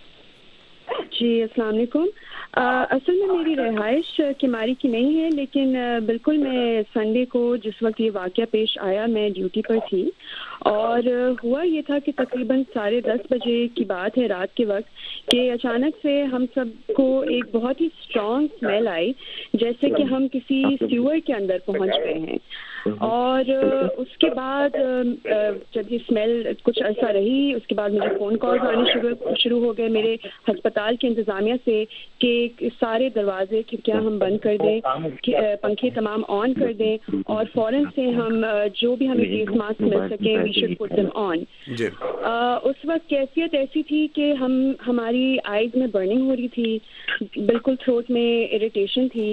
جی السلام علیکم۔ اصل میں میری رہائش کماری کی نہیں ہے، لیکن بالکل میں سنڈے کو جس وقت یہ واقعہ پیش آیا میں ڈیوٹی پر تھی، اور ہوا یہ تھا کہ تقریباً ساڑھے دس بجے کی بات ہے رات کے وقت کہ اچانک سے ہم سب کو ایک بہت ہی اسٹرانگ اسمیل آئی، جیسے کہ ہم کسی سیور کے اندر پہنچ گئے ہیں، اور اس کے بعد جب یہ اسمیل کچھ عرصہ رہی، اس کے بعد مجھے فون کالز آنے شروع شروع ہو گئے میرے ہسپتال کے انتظامیہ سے کہ سارے دروازے کھڑکیاں ہم بند کر دیں، پنکھے تمام آن کر دیں، اور فوراً سے ہم جو بھی ہمیں فیس ماسک مل سکیں وی شوڈ پٹ دم آن۔ اس وقت کیفیت ایسی تھی کہ ہم ہماری آئیز میں برننگ ہو رہی تھی، بالکل تھروٹ میں اریٹیشن تھی۔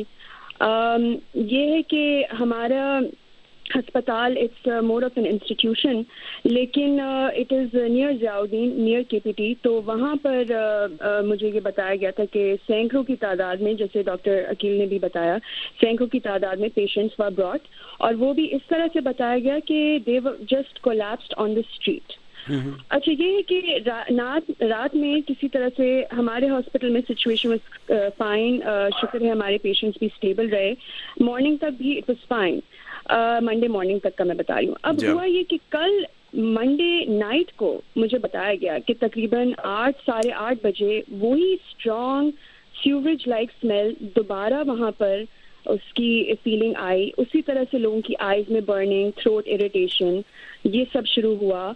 یہ ہے کہ ہمارا ہسپتال it's more of an institution, لیکن it is near Ziauddin, near کے پی ٹی، تو وہاں پر uh, مجھے یہ بتایا گیا تھا کہ سینکڑوں کی تعداد میں، جیسے ڈاکٹر عقیل نے بھی بتایا، سینکڑوں کی تعداد میں پیشنٹس ور براٹ، اور وہ بھی اس طرح سے بتایا گیا کہ they were just collapsed on the street. اچھا، یہ ہے کہ رات میں کسی طرح سے ہمارے ہاسپٹل میں سچویشن واز فائن، شکر ہے ہمارے پیشنٹس بھی اسٹیبل رہے، مارننگ تک بھی it was fine, Monday morning تک کا میں بتا رہی ہوں۔ اب ہوا یہ کہ کل منڈے نائٹ کو مجھے بتایا گیا کہ تقریباً آٹھ ساڑھے آٹھ بجے وہی اسٹرانگ سیوریج لائک اسمیل دوبارہ وہاں پر اس کی فیلنگ آئی، اسی طرح سے لوگوں کی آئیز میں برننگ، تھروٹ اریٹیشن، یہ سب شروع ہوا۔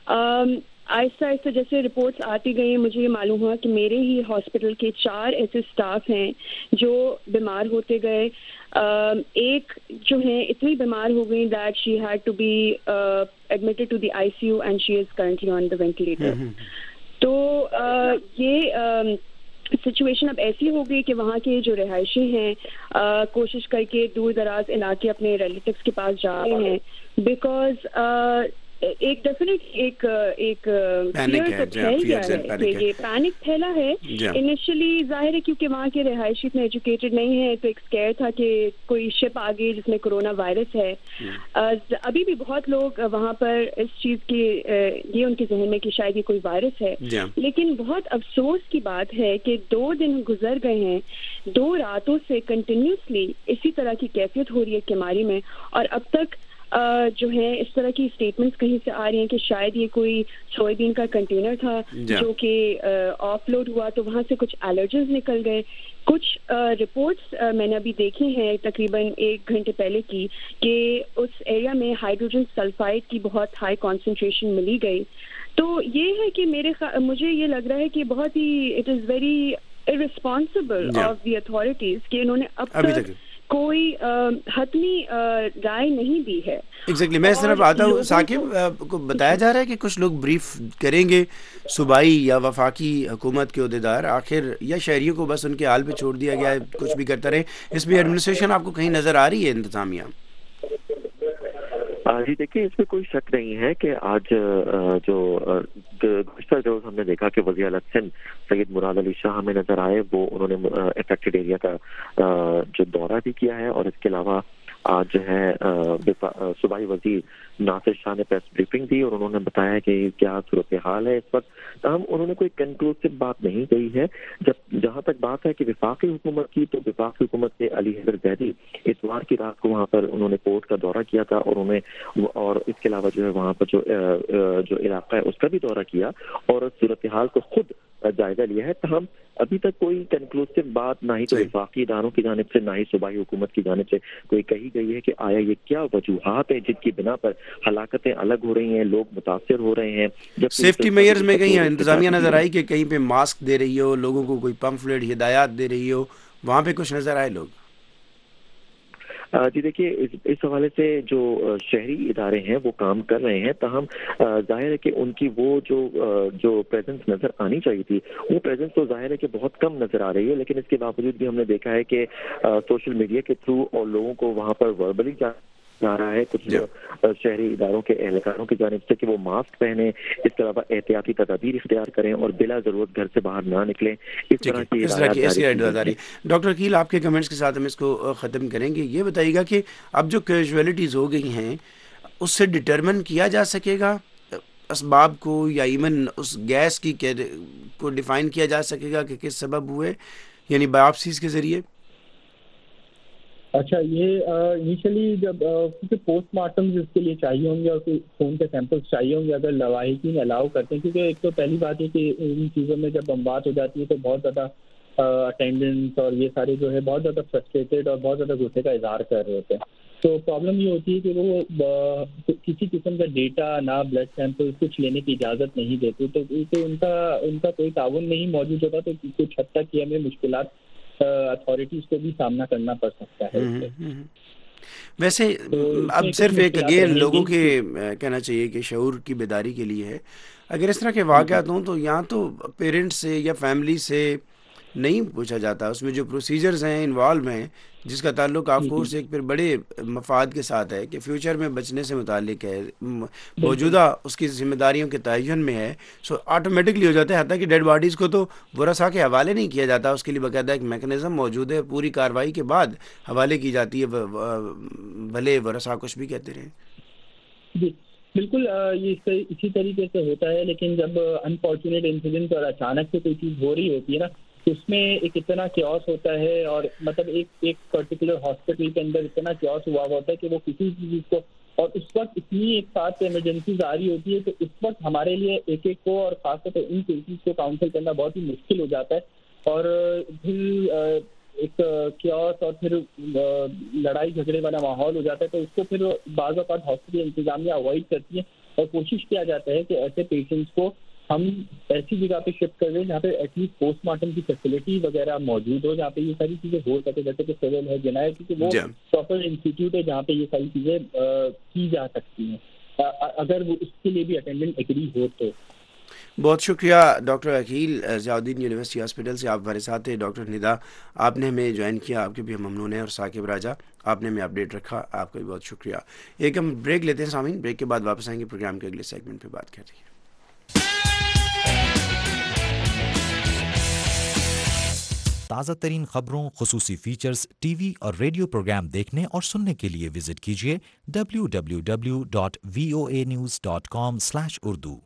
آہستہ آہستہ جیسے رپورٹس آتی گئیں مجھے یہ معلوم ہوا کہ میرے ہی ہاسپٹل کے چار ایسے اسٹاف ہیں جو بیمار ہوتے گئے، ایک جو ہیں اتنی بیمار ہو گئی that she had to be admitted to the I C U and she is currently on the ventilator. تو یہ سچویشن اب ایسی ہو گئی کہ وہاں کے جو رہائشی ہیں کوشش کر کے دور دراز علاقے اپنے ریلیٹیوس کے پاس جا رہے ہیں، بیکاز ایک ڈیفینیٹ ایک ایک فیئر تو پھیل گیا ہے کہ یہ پینک پھیلا ہے انیشلی، ظاہر ہے کیونکہ وہاں کے رہائشی اتنے ایجوکیٹڈ نہیں ہیں، تو ایک اسکیئر تھا کہ کوئی شپ آ گئی جس میں کرونا وائرس ہے۔ ابھی بھی بہت لوگ وہاں پر اس چیز کی یہ ان کے ذہن میں کہ شاید یہ کوئی وائرس ہے، لیکن بہت افسوس کی بات ہے کہ دو دن گزر گئے ہیں، دو راتوں سے کنٹینیوسلی اسی طرح کی کیفیت ہو رہی ہے کماری میں، اور اب تک جو ہے اس طرح کی اسٹیٹمنٹس کہیں سے آ رہی ہیں کہ شاید یہ کوئی سویا بین کا کنٹینر تھا جو کہ آف لوڈ ہوا تو وہاں سے کچھ الرجنز نکل گئے۔ کچھ رپورٹس میں نے ابھی دیکھی ہیں تقریباً ایک گھنٹے پہلے کی کہ اس ایریا میں ہائیڈروجن سلفائڈ کی بہت ہائی کانسنٹریشن ملی گئی۔ تو یہ ہے کہ میرے مجھے یہ لگ رہا ہے کہ بہت ہی it is very irresponsible of the authorities کہ انہوں نے اب تک کوئی حتمی رائے نہیں دی ہے. ایگزیکٹلی میں اس طرف آتا ہوں. ثاقب کو بتایا جا رہا ہے کہ کچھ لوگ بریف کریں گے صوبائی یا وفاقی حکومت کے عہدیدار, آخر یا شہریوں کو بس ان کے حال پہ چھوڑ دیا گیا ہے, کچھ بھی کرتا رہے. اس میں ایڈمنسٹریشن آپ کو کہیں نظر آ رہی ہے انتظامیہ؟ جی دیکھیے, اس میں کوئی شک نہیں ہے کہ آج جو گزشتہ روز ہم نے دیکھا کہ وزیر اعلیٰ سندھ سید مراد علی شاہ ہمیں نظر آئے, وہ انہوں نے افیکٹڈ ایریا کا جو دورہ بھی کیا ہے, اور اس کے علاوہ آج جو ہے صوبائی وزیر ناصر شاہ نے پریس بریفنگ دی اور انہوں نے بتایا کہ کیا صورتحال ہے اس وقت. تاہم انہوں نے کوئی کنکلوسو بات نہیں کہی ہے. جب جہاں تک بات ہے کہ وفاقی حکومت کی, تو وفاقی حکومت کے علی حیدر زیدی اتوار کی رات کو وہاں پر انہوں نے پورٹ کا دورہ کیا تھا, اور انہیں اور اس کے علاوہ جو ہے وہاں پر جو جو علاقہ ہے اس کا بھی دورہ کیا اور صورتحال کو خود جائزہ لیا ہے. تاہم ابھی تک کوئی کنکلوسو بات نہ ہی تو وفاقی اداروں کی جانب سے نہ ہی صوبائی حکومت کی جانب سے کوئی کہی گئی ہے کہ آیا یہ کیا وجوہات ہیں جن کی بنا پر ہلاکتیں الگ ہو رہی ہیں, لوگ متاثر ہو رہے ہیں. جب سیفٹی میئرز میں کہیں انتظامیہ نظر آئی کہ کہیں پہ ماسک دے رہی ہو, لوگوں کو کوئی پمفلیٹ ہدایات دے رہی ہو, وہاں پہ کچھ نظر آئے لوگ؟ جی دیکھیے, اس اس حوالے سے جو شہری ادارے ہیں وہ کام کر رہے ہیں. تاہم ظاہر ہے کہ ان کی وہ جو جو پریزنس نظر آنی چاہیے تھی, وہ پریزنس تو ظاہر ہے کہ بہت کم نظر آ رہی ہے. لیکن اس کے باوجود بھی ہم نے دیکھا ہے کہ سوشل میڈیا کے تھرو اور لوگوں کو وہاں پر وربلی جا رہا ہے کچھ شہری اداروں کے اہلکاروں کی جانب سے کہ وہ ماسک پہنیں, اس کے علاوہ احتیاطی تدابیر اختیار کریں اور بلا ضرورت گھر سے باہر نہ نکلیں. اس طرح کی ہدایات. ڈاکٹر عقیل, آپ کے کمنٹس کے ساتھ ہم اس کو ختم کریں گے. یہ بتائیے گا کہ اب جو کیجویلٹیز ہو گئی ہیں اس سے ڈٹرمن کیا جا سکے گا اسباب کو, یا ایون اس گیس کی کو ڈیفائن کیا جا سکے گا کہ کس سبب ہوئے, یعنی بایوپسیز کے ذریعے؟ اچھا, یہ انیشلی جب کیونکہ پوسٹ مارٹم اس کے لیے چاہیے ہوں گے اور خون کے سیمپلس چاہیے ہوں گے اگر لواحقین الاؤ کرتے ہیں, کیونکہ ایک تو پہلی بات ہے کہ ان چیزوں میں جب بمبات ہو جاتی ہے تو بہت زیادہ اٹینڈنٹس اور یہ سارے جو ہے بہت زیادہ فرسٹریٹڈ اور بہت زیادہ غصے کا اظہار کر رہے ہوتے ہیں. تو پرابلم یہ ہوتی ہے کہ وہ کسی قسم کا ڈیٹا نہ بلڈ سیمپل کچھ لینے کی اجازت نہیں دیتے, تو ان کا ان کا کوئی تعاون نہیں موجود ہوتا, تو کچھ حد تک یہ ہمیں مشکلات اتھارٹیز کو بھی سامنا کرنا پڑ سکتا ہے. ویسے اب صرف ایک اگین لوگوں کے کہنا چاہیے کہ شعور کی بیداری کے لیے ہے, اگر اس طرح کے واقعات ہوں تو یہاں تو پیرنٹس سے یا فیملی سے نہیں پوچھا جاتا. اس میں جو پروسیجرز ہیں انوالو ہیں, جس کا تعلق آف کورس ایک پھر بڑے مفاد کے ساتھ ہے کہ فیوچر میں بچنے سے متعلق ہے, موجودہ اس کی ذمہ داریوں کے تعین میں ہے, سو آٹومیٹکلی ہو جاتا ہے. حتیٰ کہ ڈیڈ باڈیز کو تو ورثاء کے حوالے نہیں کیا جاتا, اس کے لیے باقاعدہ ایک میکنزم موجود ہے, پوری کارروائی کے بعد حوالے کی جاتی ہے, بھلے ورثاء کچھ بھی کہتے رہیں. جی بالکل, یہ اسی طریقے سے ہوتا ہے. لیکن جب انفارچونیٹ انسیڈنٹ اور اچانک سے کوئی چیز ہو رہی ہوتی ہے نا, اس میں ایک اتنا کیوس ہوتا ہے, اور مطلب ایک ایک پرٹیکولر ہاسپٹل کے اندر اتنا کیوس ہوا ہوا ہوتا ہے کہ وہ کسی چیز کو, اور اس وقت اتنی ایک ساتھ ایمرجنسیز آ رہی ہوتی ہے کہ اس وقت ہمارے لیے ایک ایک کو اور خاص طور پہ ان کیسز کو کاؤنسل کرنا بہت ہی مشکل ہو جاتا ہے. اور پھر ایک کیوس اور پھر لڑائی جھگڑے والا ماحول ہو جاتا ہے, تو اس کو پھر بعض اوقات ہاسپٹل انتظامیہ اوائڈ کرتی ہے, اور کوشش کیا جاتا ہے کہ ایسے پیشنٹس کو ہم ایسی جگہ پہ شفٹ کر دیں جہاں پہ ایٹ لیسٹ پوسٹ مارٹم کی فیسلٹی وغیرہ موجود ہو, جہاں پہ یہ ساری چیزیں ہو سکے, جیسے کہ سول ہے, جنایت, کیونکہ وہ پراپر انسٹیٹیوٹ ہے جہاں پہ یہ ساری چیزیں کی جا سکتی ہیں اگر وہ اس کے لیے بھی اٹینڈنٹ ایگری ہو تو. بہت شکریہ ڈاکٹر عقیل, ضیاء الدین یونیورسٹی ہاسپٹل سے آپ ہمارے ساتھ ہیں. ڈاکٹر ندا, آپ نے ہمیں جوائن کیا, آپ کے بھی ہم ممنون ہیں, اور ثاقب راجہ آپ نے ہمیں اپڈیٹ رکھا, آپ کا بھی بہت شکریہ. ایک ہم بریک لیتے ہیں سامعین, بریک کے بعد واپس آئیں گے, پروگرام کے اگلے سیگمنٹ پہ بات کریں گے. تازہ ترین خبروں, خصوصی فیچرز, ٹی وی اور ریڈیو پروگرام دیکھنے اور سننے کے لیے وزٹ کیجیے W W W dot V O A news dot com slash Urdu.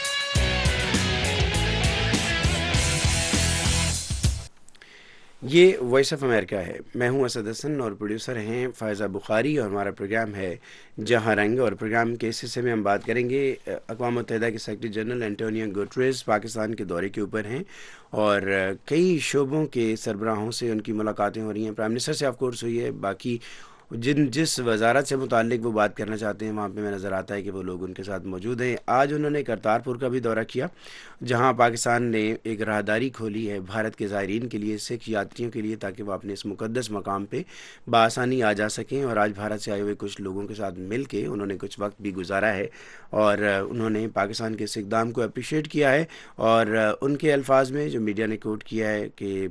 یہ وائس آف امریکہ ہے, میں ہوں اسد حسن اور پروڈیوسر ہیں فائزہ بخاری, اور ہمارا پروگرام ہے جہاں رنگ. اور پروگرام کے اس حصے میں ہم بات کریں گے اقوام متحدہ کے secretary general Antonio Guterres Pakistan کے دورے کے اوپر ہیں, اور کئی شعبوں کے سربراہوں سے ان کی ملاقاتیں ہو رہی ہیں. پرائم منسٹر سے آف کورس ہوئی ہے, باقی جن جس وزارت سے متعلق وہ بات کرنا چاہتے ہیں وہاں پہ میں نظر آتا ہے کہ وہ لوگ ان کے ساتھ موجود ہیں۔ آج انہوں نے کرتارپور کا بھی دورہ کیا، جہاں پاکستان نے ایک راہداری کھولی ہے بھارت کے زائرین کے لیے، سکھ یاتریوں کے لیے، تاکہ وہ اپنے اس مقدس مقام پہ بآسانی آ جا سکیں۔ اور آج بھارت سے آئے ہوئے کچھ لوگوں کے ساتھ مل کے انہوں نے کچھ وقت بھی گزارا ہے، اور انہوں نے پاکستان کے اس اقدام کو اپریشیٹ کیا ہے، اور ان کے الفاظ میں جو میڈیا نے کوٹ کیا ہے کہ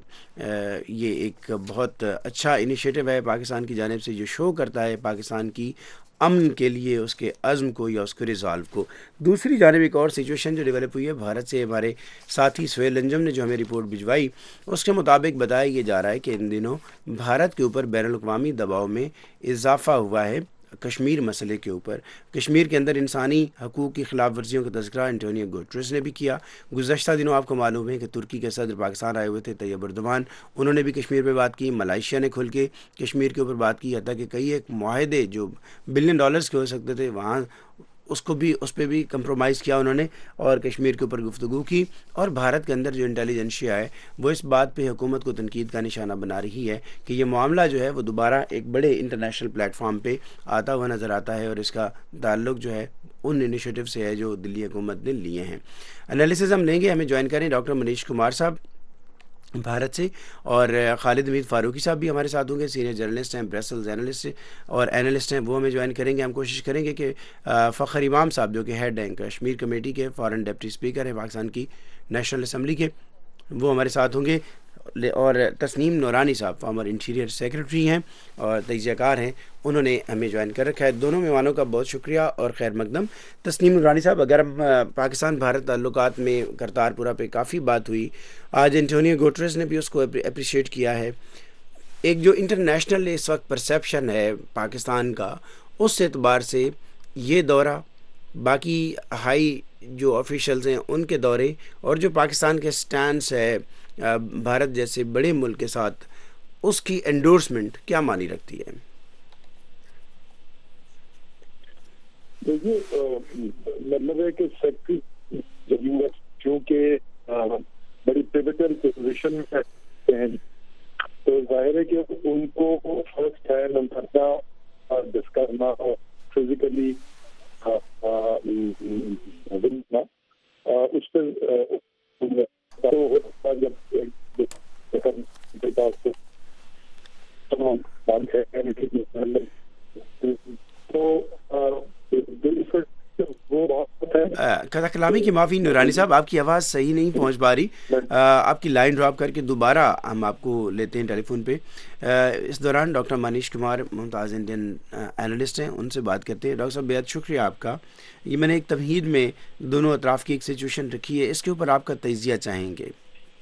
یہ ایک بہت اچھا انیشیٹو ہے پاکستان کی جانب سے، جو شو کرتا ہے پاکستان کی امن کے لیے اس کے عزم کو یا اس کے ریزالو کو۔ دوسری جانب ایک اور سچویشن جو ڈیولپ ہوئی ہے بھارت سے، ہمارے ساتھی سہیل انجم نے جو ہمیں رپورٹ بھجوائی، اس کے مطابق بتایا یہ جا رہا ہے کہ ان دنوں بھارت کے اوپر بین الاقوامی دباؤ میں اضافہ ہوا ہے کشمیر مسئلے کے اوپر۔ کشمیر کے اندر انسانی حقوق کی خلاف ورزیوں کا تذکرہ انٹونیو گوٹریس نے بھی کیا۔ گزشتہ دنوں آپ کو معلوم ہے کہ ترکی کے صدر پاکستان آئے ہوئے تھے، طیب اردوان، انہوں نے بھی کشمیر پہ بات کی۔ ملائیشیا نے کھل کے کشمیر کے اوپر بات کی، حتیٰ کہ کئی ایک معاہدے جو بلین ڈالرز کے ہو سکتے تھے وہاں اس کو بھی اس پہ بھی کمپرومائز کیا انہوں نے، اور کشمیر کے اوپر گفتگو کی۔ اور بھارت کے اندر جو انٹیلیجنشیا ہے وہ اس بات پہ حکومت کو تنقید کا نشانہ بنا رہی ہے کہ یہ معاملہ جو ہے وہ دوبارہ ایک بڑے انٹرنیشنل پلیٹ فارم پہ آتا ہوا نظر آتا ہے، اور اس کا تعلق جو ہے ان انیشیٹو سے ہے جو دلی حکومت نے لیے ہیں۔ انالیسز ہم لیں گے، ہمیں جوائن کریں ڈاکٹر منیش کمار صاحب بھارت سے، اور خالد حمید فاروقی صاحب بھی ہمارے ساتھ ہوں گے، سینئر جرنلسٹ ہیں، برسلز اینالسٹ اور اینالسٹ ہیں، وہ ہمیں جوائن کریں گے۔ ہم کوشش کریں گے کہ فخر امام صاحب جو کہ ہیڈ ہیں کشمیر کمیٹی کے، فارن ڈپٹی اسپیکر ہیں پاکستان کی نیشنل اسمبلی کے، وہ ہمارے ساتھ ہوں گے، اور تسنیم نورانی صاحب فارمر انٹیریئر سیکرٹری ہیں اور تجزیہ کار ہیں، انہوں نے ہمیں جوائن کر رکھا ہے۔ دونوں مہمانوں کا بہت شکریہ اور خیر مقدم۔ تسنیم نورانی صاحب، اگر ہم پاکستان بھارت تعلقات میں کرتارپورہ پہ کافی بات ہوئی، آج انٹونیو گوٹریس نے بھی اس کو اپریشیٹ کیا ہے، ایک جو انٹرنیشنل اس وقت پرسیپشن ہے پاکستان کا، اس اعتبار سے یہ دورہ، باقی ہائی جو آفیشلز ہیں ان کے دورے، اور جو پاکستان کے سٹینڈس ہے بھارت جیسے بڑے ملک کے ساتھ، اس کی انڈورسمنٹ کیا معنی رکھتی ہے؟ دیکھیے، مطلب ہے کہ سیکٹری ضرورت چونکہ بڑی پیوٹل پوزیشن میں ہیں، تو ظاہر ہے کہ ان کو فرسٹ ہینڈ کرنا اور ڈسکس کرنا فزیکلی اس پہ قطع کلامی کی معافی نورانی صاحب، آپ کی آواز صحیح نہیں پہنچ پا رہی، آپ کی لائن ڈراپ کر کے دوبارہ ہم آپ کو لیتے ہیں ٹیلی فون پہ۔ اس دوران ڈاکٹر منیش کمار ممتاز انڈین اینالسٹ ہیں، ان سے بات کرتے ہیں۔ ڈاکٹر صاحب بہت شکریہ آپ کا، یہ میں نے ایک تمہید میں دونوں اطراف کی ایک سچویشن رکھی ہے، اس کے اوپر آپ کا تجزیہ چاہیں گے؟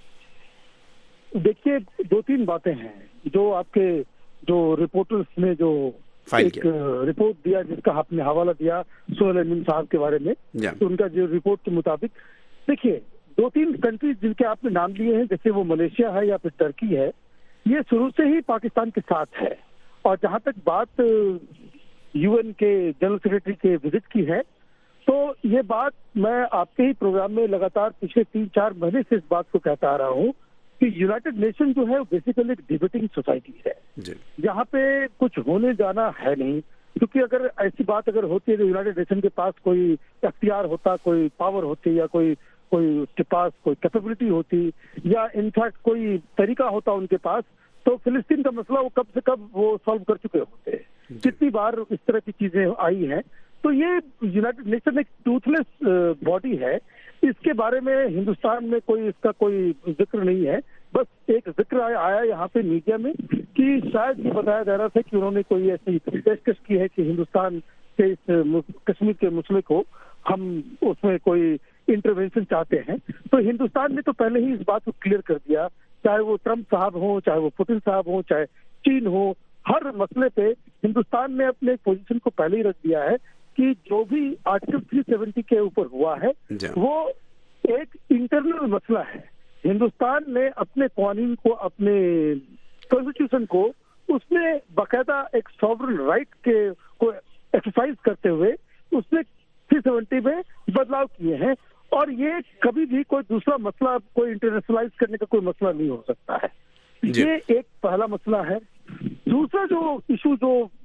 دیکھیے، دو تین باتیں ہیں جو آپ کے جو رپورٹرز نے جو ایک رپورٹ دیا، جس کا آپ نے حوالہ دیا سہیل انجم صاحب کے بارے میں، تو ان کا جو رپورٹ کے مطابق دیکھیے دو تین کنٹریز جن کے آپ نے نام لیے ہیں، جیسے وہ ملیشیا ہے یا پھر ترکی ہے، یہ شروع سے ہی پاکستان کے ساتھ ہے۔ اور جہاں تک بات یو این کے جنرل سیکرٹری کے وزٹ کی ہے، تو یہ بات میں آپ کے ہی پروگرام میں لگاتار پچھلے تین چار مہینے سے اس بات کو کہتا آ رہا ہوں کہ یونائٹڈ نیشن جو ہے بیسیکلی ایک ڈیبیٹنگ سوسائٹی ہے، جہاں پہ کچھ ہونے جانا ہے نہیں، کیونکہ اگر ایسی بات اگر ہوتی ہے کہ یونائٹڈ نیشن کے پاس کوئی اختیار ہوتا، کوئی پاور ہوتی، یا کوئی کوئی اس کے پاس کوئی کیپیبلٹی ہوتی، یا انفیکٹ کوئی طریقہ ہوتا ان کے پاس، تو فلسطین کا مسئلہ وہ کب سے کب وہ سالو کر چکے ہوتے۔ کتنی بار اس طرح کی چیزیں آئی ہیں، تو یہ یونائٹڈ نیشن ایک ٹوتھ لیس باڈی ہے، اس کے بارے میں ہندوستان میں کوئی اس کا کوئی ذکر نہیں ہے۔ بس ایک ذکر آیا یہاں پہ میڈیا میں کہ شاید یہ بتایا جا رہا تھا کہ انہوں نے کوئی ایسی پیشکش کی ہے کہ ہندوستان کے اس کشمیر کے مسئلے کو ہم اس میں کوئی انٹروینشن چاہتے ہیں۔ تو ہندوستان نے تو پہلے ہی اس بات کو کلیئر کر دیا، چاہے وہ ٹرمپ صاحب ہوں، چاہے وہ پوٹن صاحب ہوں، چاہے چین ہو، ہر مسئلے پہ ہندوستان نے اپنے پوزیشن کو پہلے ہی رکھ دیا ہے کہ جو بھی آرٹیکل تھری سیونٹی کے اوپر ہوا ہے وہ ایک انٹرنل مسئلہ ہے۔ ہندوستان نے اپنے قوانین کو، اپنے کانسٹیٹیوشن کو، اس میں باقاعدہ ایک سوورن رائٹ کے کو ایکسرسائز کرتے ہوئے اس نے تھری سیونٹی میں بدلاؤ کیے ہیں، اور یہ کبھی بھی کوئی دوسرا مسئلہ کوئی انٹرنیشنلائز کرنے کا کوئی مسئلہ نہیں ہو سکتا ہے۔ یہ ایک پہلا مسئلہ ہے۔ دوسرا جو ایشو جو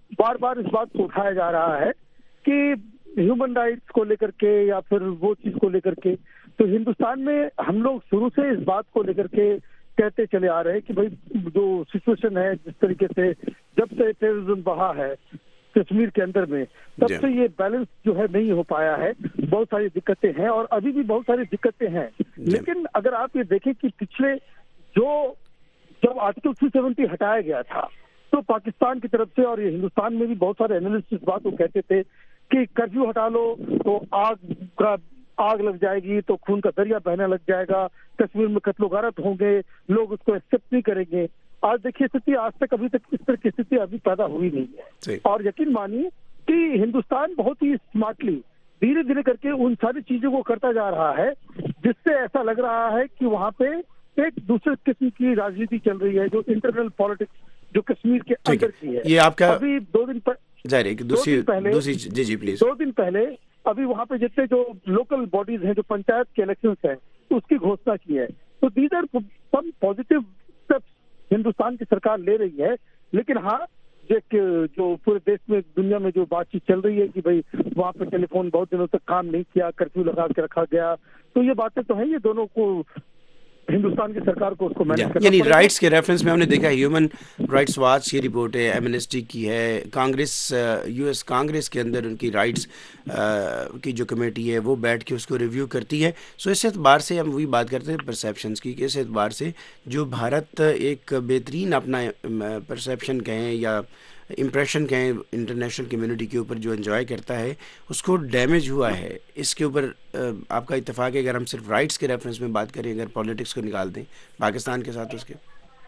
बार बार इस बात को उठाया जा रहा है कि ह्यूमन राइट्स को लेकर के या फिर वो चीज को लेकर के, तो हिंदुस्तान में हम लोग शुरू से इस बात को लेकर के कहते चले आ रहे हैं कि भाई जो सिचुएशन है, जिस तरीके से जब से टेररिज्म बढ़ा है कश्मीर के अंदर में, तब से ये बैलेंस जो है नहीं हो पाया है, बहुत सारी दिक्कतें हैं और अभी भी बहुत सारी दिक्कतें हैं। लेकिन अगर आप ये देखें कि पिछले जो जब आर्टिकल थ्री सेवेंटी हटाया गया था तो पाकिस्तान की तरफ से और ये हिंदुस्तान में भी बहुत सारे एनालिस्ट इस बात को कहते थे कि कर्फ्यू हटा लो तो आग का आग लग जाएगी, तो खून का दरिया बहने लग जाएगा, कश्मीर में कत्लो गारत होंगे, लोग उसको एक्सेप्ट नहीं करेंगे। आज देखिए स्थिति, आज तक अभी तक इस तरह की स्थिति अभी पैदा हुई नहीं है। और यकीन मानिए कि हिंदुस्तान बहुत ही स्मार्टली धीरे धीरे करके उन सारी चीजों को करता जा रहा है, जिससे ऐसा लग रहा है कि वहाँ पे एक दूसरे किस्म की राजनीति चल रही है, जो इंटरनल पॉलिटिक्स जो कश्मीर के अंदर की है। ये आपका अभी दो दिन पर जाहिर है कि दूसरी दूसरी जी जी प्लीज दो दिन पहले अभी वहाँ पे जितने जो लोकल बॉडीज हैं, जो पंचायत के इलेक्शंस हैं, उसकी घोषणा की है। तो these are some positive steps Hindustan की सरकार ले रही है। लेकिन हाँ, जो जो पूरे देश में दुनिया में जो बातचीत चल रही है कि भाई वहाँ पे टेलीफोन बहुत दिनों तक काम नहीं किया, कर्फ्यू लगा के रखा गया, तो ये बातें तो हैं, ये दोनों को हिंदुस्तान की सरकार को उसको मैनेज करना यानी राइट्स के रेफरेंस में हमने देखा ह्यूमन राइट्स वॉच की रिपोर्ट है, एमनेस्टी की है, कांग्रेस यूएस कांग्रेस के अंदर उनकी राइट्स की जो कमेटी है वो बैठ के उसको रिव्यू करती है। सो इस एतबार से हम वही बात करते हैं परसेप्शंस की, कि इस एतबार से जो भारत एक बेहतरीन अपना परसेप्शन कहें या इम्प्रेशन कहें इंटरनेशनल कम्युनिटी के ऊपर जो एंजॉय करता है, उसको डैमेज हुआ है। इसके ऊपर आपका इत्तेफाक है? अगर हम सिर्फ राइट्स के रेफरेंस में बात करें, अगर पॉलिटिक्स को निकाल दें पाकिस्तान के साथ उसके।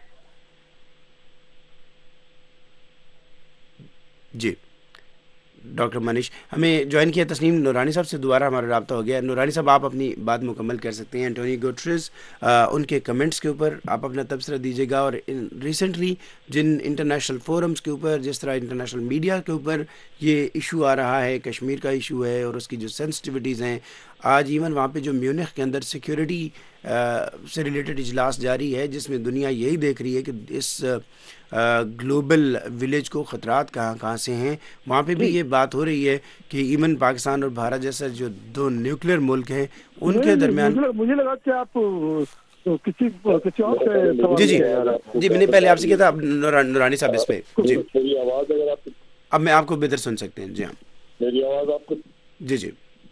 जी डॉक्टर मनीष, हमें ज्वाइन किया तस्नीम नूरानी साहब से, दोबारा हमारा रब्ता हो गया। नूरानी साहब, आप अपनी बात मुकम्मल कर सकते हैं। एंटोनियो गुटेरेस उनके कमेंट्स के ऊपर आप अपना तबसरा दीजिएगा, और रिसेंटली जिन इंटरनेशनल फोरम्स के ऊपर, जिस तरह इंटरनेशनल मीडिया के ऊपर ये इशू आ रहा है, कश्मीर का इशू है और उसकी जो सेंसिटिविटीज़ हैं, आज इवन वहाँ पे जो म्यूनिख के अंदर सिक्योरिटी से रिलेटेड इजलास जारी है, जिसमें दुनिया यही देख रही है कि इस ग्लोबल विलेज को ख़तरात कहाँ कहाँ से हैं। वहाँ पे भी ये बात हो रही है कि इवन पाकिस्तान और भारत जैसा जो दो न्यूक्लियर मुल्क हैं, उनके दरमियान। मुझे लगा कि आप तो किसी किसी और से जी जी जी मैंने पहले आपसे किया था, नूरानी साहब इस पे। जी मेरी आवाज़ अगर आप अब मैं आपको बेहतर सुन सकते हैं। जी हाँ, मेरी आवाज़ आपको जी जी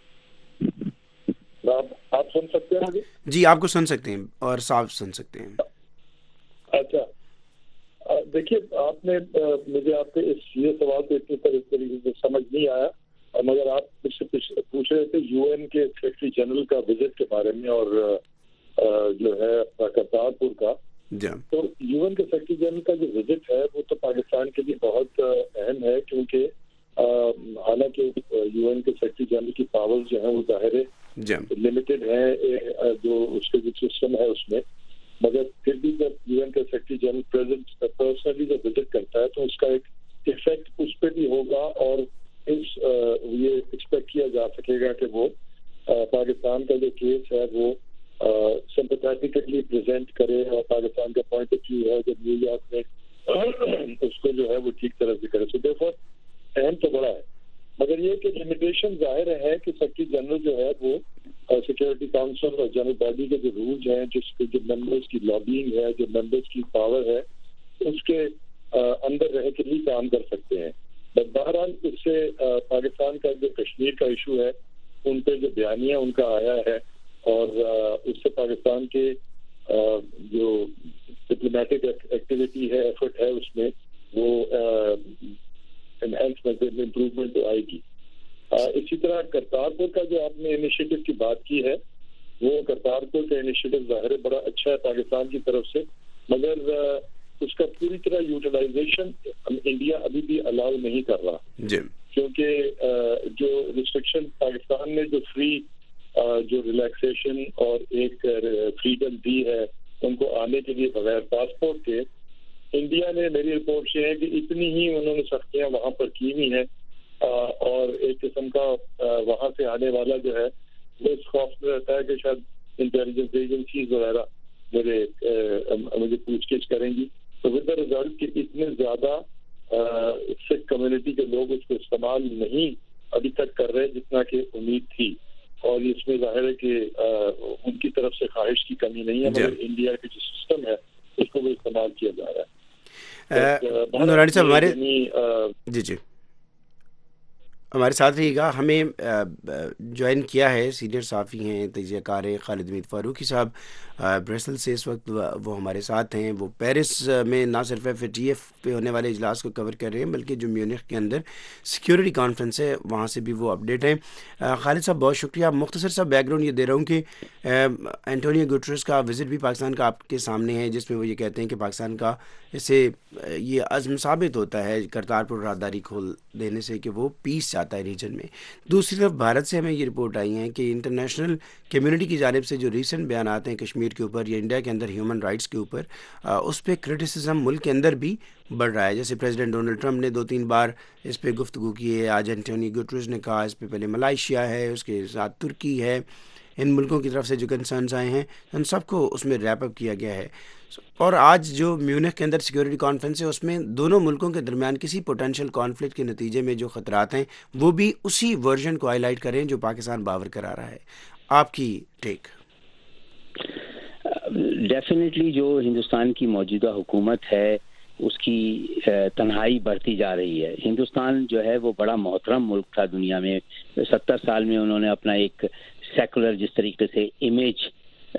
आप, आप सुन सकते हैं? जी आपको सुन सकते हैं और साफ सुन सकते हैं। अच्छा, देखिए आपने मुझे आपके इस ये सवाल को इतनी तरीके से समझ नहीं आया, मगर आप मुझसे पूछ रहे थे यूएन के सेक्रेटरी जनरल का विजिट के बारे में और जो है करतारपुर का। तो यूएन के सेक्रेटरी जनरल का जो विजिट है वो तो पाकिस्तान के लिए बहुत अहम है, क्योंकि हालांकि यूएन के सेक्रेटरी जनरल की पावर्स जो है वो जाहिर है लिमिटेड है, जो उसके जो सिस्टम है उसमें, मगर फिर भी जब यूएन का सेक्रेटरी जनरल प्रेजेंट पर्सनली जब विजिट करता है तो उसका एक इफेक्ट उस पर भी होगा, और इस ये एक्सपेक्ट किया जा सकेगा कि वो पाकिस्तान का जो केस है वो सिंपैथेटिकली प्रेजेंट करे, और पाकिस्तान का पॉइंट ऑफ व्यू है जो न्यूयॉर्क में उसको जो है वो ठीक तरह से करे। सो देखो अहम तो बड़ा है, मगर ये कि लिमिटेशन जाहिर है कि सेक्रेटरी जनरल जो है वो सिक्योरिटी काउंसिल और जनरल बॉडी के जो रूल्स हैं, जिसके जो मेंबर्स की लॉबिंग है, जो मेंबर्स की पावर है, उसके अंदर रह के ही काम कर सकते हैं। बट बहरहाल इससे पाकिस्तान का जो कश्मीर का इशू है उन पे जो बयानिया उनका आया है, और उससे पाकिस्तान के जो डिप्लोमेटिक एक्टिविटी है, एफर्ट है, उसमें वो एनहेंसमेंट इम्प्रूवमेंट तो आएगी। इसी तरह करतारपुर का जो आपने इनिशिएटिव की बात की है, वो करतारपुर का इनिशिएटिव ज़ाहिर है बड़ा अच्छा है पाकिस्तान की तरफ से, मगर उसका पूरी तरह यूटिलाइजेशन इंडिया अभी भी अलाउ नहीं कर रहा, क्योंकि जो रिस्ट्रिक्शन पाकिस्तान ने जो फ्री जो रिलैक्सेशन और एक फ्रीडम दी है उनको आने के लिए बगैर पासपोर्ट के, इंडिया ने, मेरी रिपोर्ट से है कि इतनी ही उन्होंने सख्तियां वहां पर की हुई हैं, और एक किस्म का वहां से आने वाला जो है वो इस खौफ में रहता है कि शायद इंटेलिजेंस एजेंसीज वगैरह मेरे मुझे पूछगिछ करेंगी, तो विद द रिजल्ट कि इतने ज्यादा سکھ کمیونٹی کے لوگ اس کو استعمال نہیں ابھی تک کر رہے جتنا کہ امید تھی، اور اس میں ظاہر ہے کہ ان کی طرف سے خواہش کی کمی نہیں ہے، مگر انڈیا کے جو سسٹم ہے اس کو بھی استعمال کیا جا رہا ہے۔ نورانی صاحب ہمارے جی جی ہمارے ساتھ رہیے گا. ہمیں جوائن کیا ہے سینئر صحافی ہیں، تجزیہ کار ہیں خالد حمید فاروقی صاحب برسل سے. اس وقت وہ ہمارے ساتھ ہیں. وہ پیرس میں نہ صرف ایف اے ٹی ایف پہ ہونے والے اجلاس کو کور کر رہے ہیں بلکہ جو میونخ کے اندر سیکیورٹی کانفرنس ہے وہاں سے بھی وہ اپڈیٹ ہیں. خالد صاحب بہت شکریہ. مختصر سا بیک گراؤنڈ یہ دے رہا ہوں کہ اینٹونیو گوٹریس کا وزٹ بھی پاکستان کا آپ کے سامنے ہے، جس میں وہ یہ کہتے ہیں کہ پاکستان کا اس سے یہ عزم ثابت ہوتا ہے کرتارپور راہداری کھول دینے سے کہ وہ پیس چاہتا ہے ریجن میں. دوسری طرف بھارت سے ہمیں یہ رپورٹ آئی ہیں کہ انٹرنیشنل کمیونٹی کی جانب سے جو ریسنٹ بیانات ہیں کشمیر کے اوپر یا انڈیا کے اندر ہیومن رائٹس کے اوپر، اس پہ کرٹیسزم ملک کے اندر بھی بڑھ رہا ہے. جیسے پریزیڈنٹ ڈونلڈ ٹرمپ نے دو تین بار اس پہ گفتگو کی ہے، آج اینٹونی گوٹریس نے کہا، اس پہ پہلے ملائیشیا ہے، اس کے ساتھ ترکی ہے. ان ملکوں کی طرف سے جو کنسرنز آئے ہیں ان سب کو اس میں ریپ اپ کیا گیا ہے. اور آج جو میونخ کے اندر سیکورٹی کانفرنس ہے اس میں دونوں ملکوں کے درمیان کسی پوٹینشیل کانفلکٹ کے نتیجے میں جو خطرات ہیں وہ بھی اسی ورژن کو ہائی لائٹ کریں جو پاکستان باور کرا رہا ہے. آپ کی ٹیک؟ ڈیفینیٹلی جو ہندوستان کی موجودہ حکومت ہے اس کی تنہائی بڑھتی جا رہی ہے. ہندوستان جو ہے وہ بڑا محترم ملک تھا دنیا میں. ستر سال میں انہوں نے اپنا ایک سیکولر جس طریقے سے امیج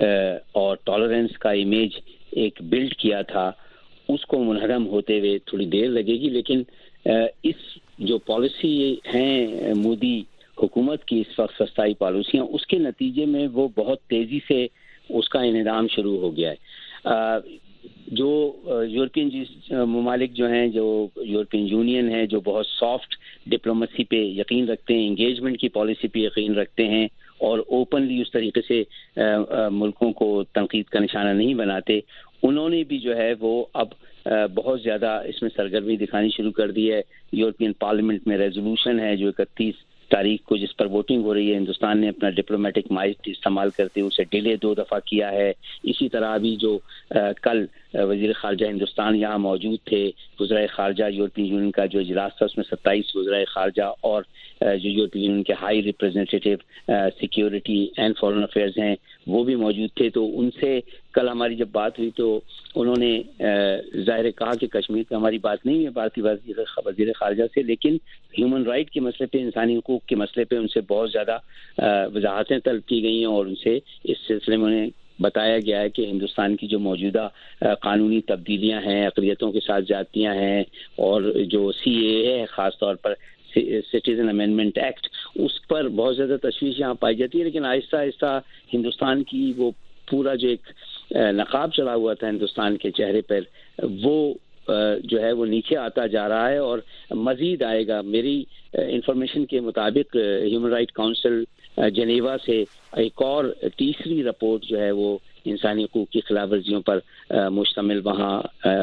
اور ٹالرنس کا امیج ایک بلڈ کیا تھا، اس کو منہدم ہوتے ہوئے تھوڑی دیر لگے گی. لیکن اس جو پالیسی ہیں مودی حکومت کی اس وقت سستائی پالیسیاں، اس کے نتیجے میں وہ بہت تیزی سے اس کا انہدام شروع ہو گیا ہے. جو یورپین ممالک جو ہیں، جو یورپین یونین ہے، جو بہت سافٹ ڈپلومیسی پہ یقین رکھتے ہیں، انگیجمنٹ کی پالیسی پہ یقین رکھتے ہیں اور اوپنلی اس طریقے سے ملکوں کو تنقید کا نشانہ نہیں بناتے، انہوں نے بھی جو ہے وہ اب بہت زیادہ اس میں سرگرمی دکھانی شروع کر دی ہے. یورپین پارلیمنٹ میں ریزولوشن ہے جو اکتیس تاریخ کو جس پر ووٹنگ ہو رہی ہے. ہندوستان نے اپنا ڈپلومیٹک مائٹ استعمال کرتے اسے ڈیلے دو دفعہ کیا ہے. اسی طرح ابھی جو کل وزیر خارجہ ہندوستان یہاں موجود تھے، وزرائے خارجہ یورپین یونین کا جو اجلاس تھا اس میں ستائیس وزرائے خارجہ اور جو یورپین یونین کے high representative security and foreign affairs ہیں وہ بھی موجود تھے. تو ان سے کل ہماری جب بات ہوئی تو انہوں نے ظاہر کہا کہ کشمیر پہ ہماری بات نہیں ہے بھارتی وزیر خارجہ سے، لیکن ہیومن رائٹ کے مسئلے پہ، انسانی حقوق کے مسئلے پہ ان سے بہت زیادہ وضاحتیں طلب کی گئی ہیں اور ان سے اس سلسلے میں انہیں بتایا گیا ہے کہ ہندوستان کی جو موجودہ قانونی تبدیلیاں ہیں، اقلیتوں کے ساتھ زیادتیاں ہیں اور جو سی اے ہے خاص طور پر سٹیزن امینڈمنٹ ایکٹ، اس پر بہت زیادہ تشویش یہاں پائی جاتی ہے. لیکن آہستہ آہستہ ہندوستان کی وہ پورا جو ایک نقاب چڑھا ہوا تھا ہندوستان کے چہرے پر، وہ جو ہے وہ نیچے آتا جا رہا ہے اور مزید آئے گا. میری انفارمیشن کے مطابق ہیومن رائٹ کونسل جنیوا سے ایک اور تیسری رپورٹ جو ہے وہ انسانی حقوق کی خلاف ورزیوں پر مشتمل وہاں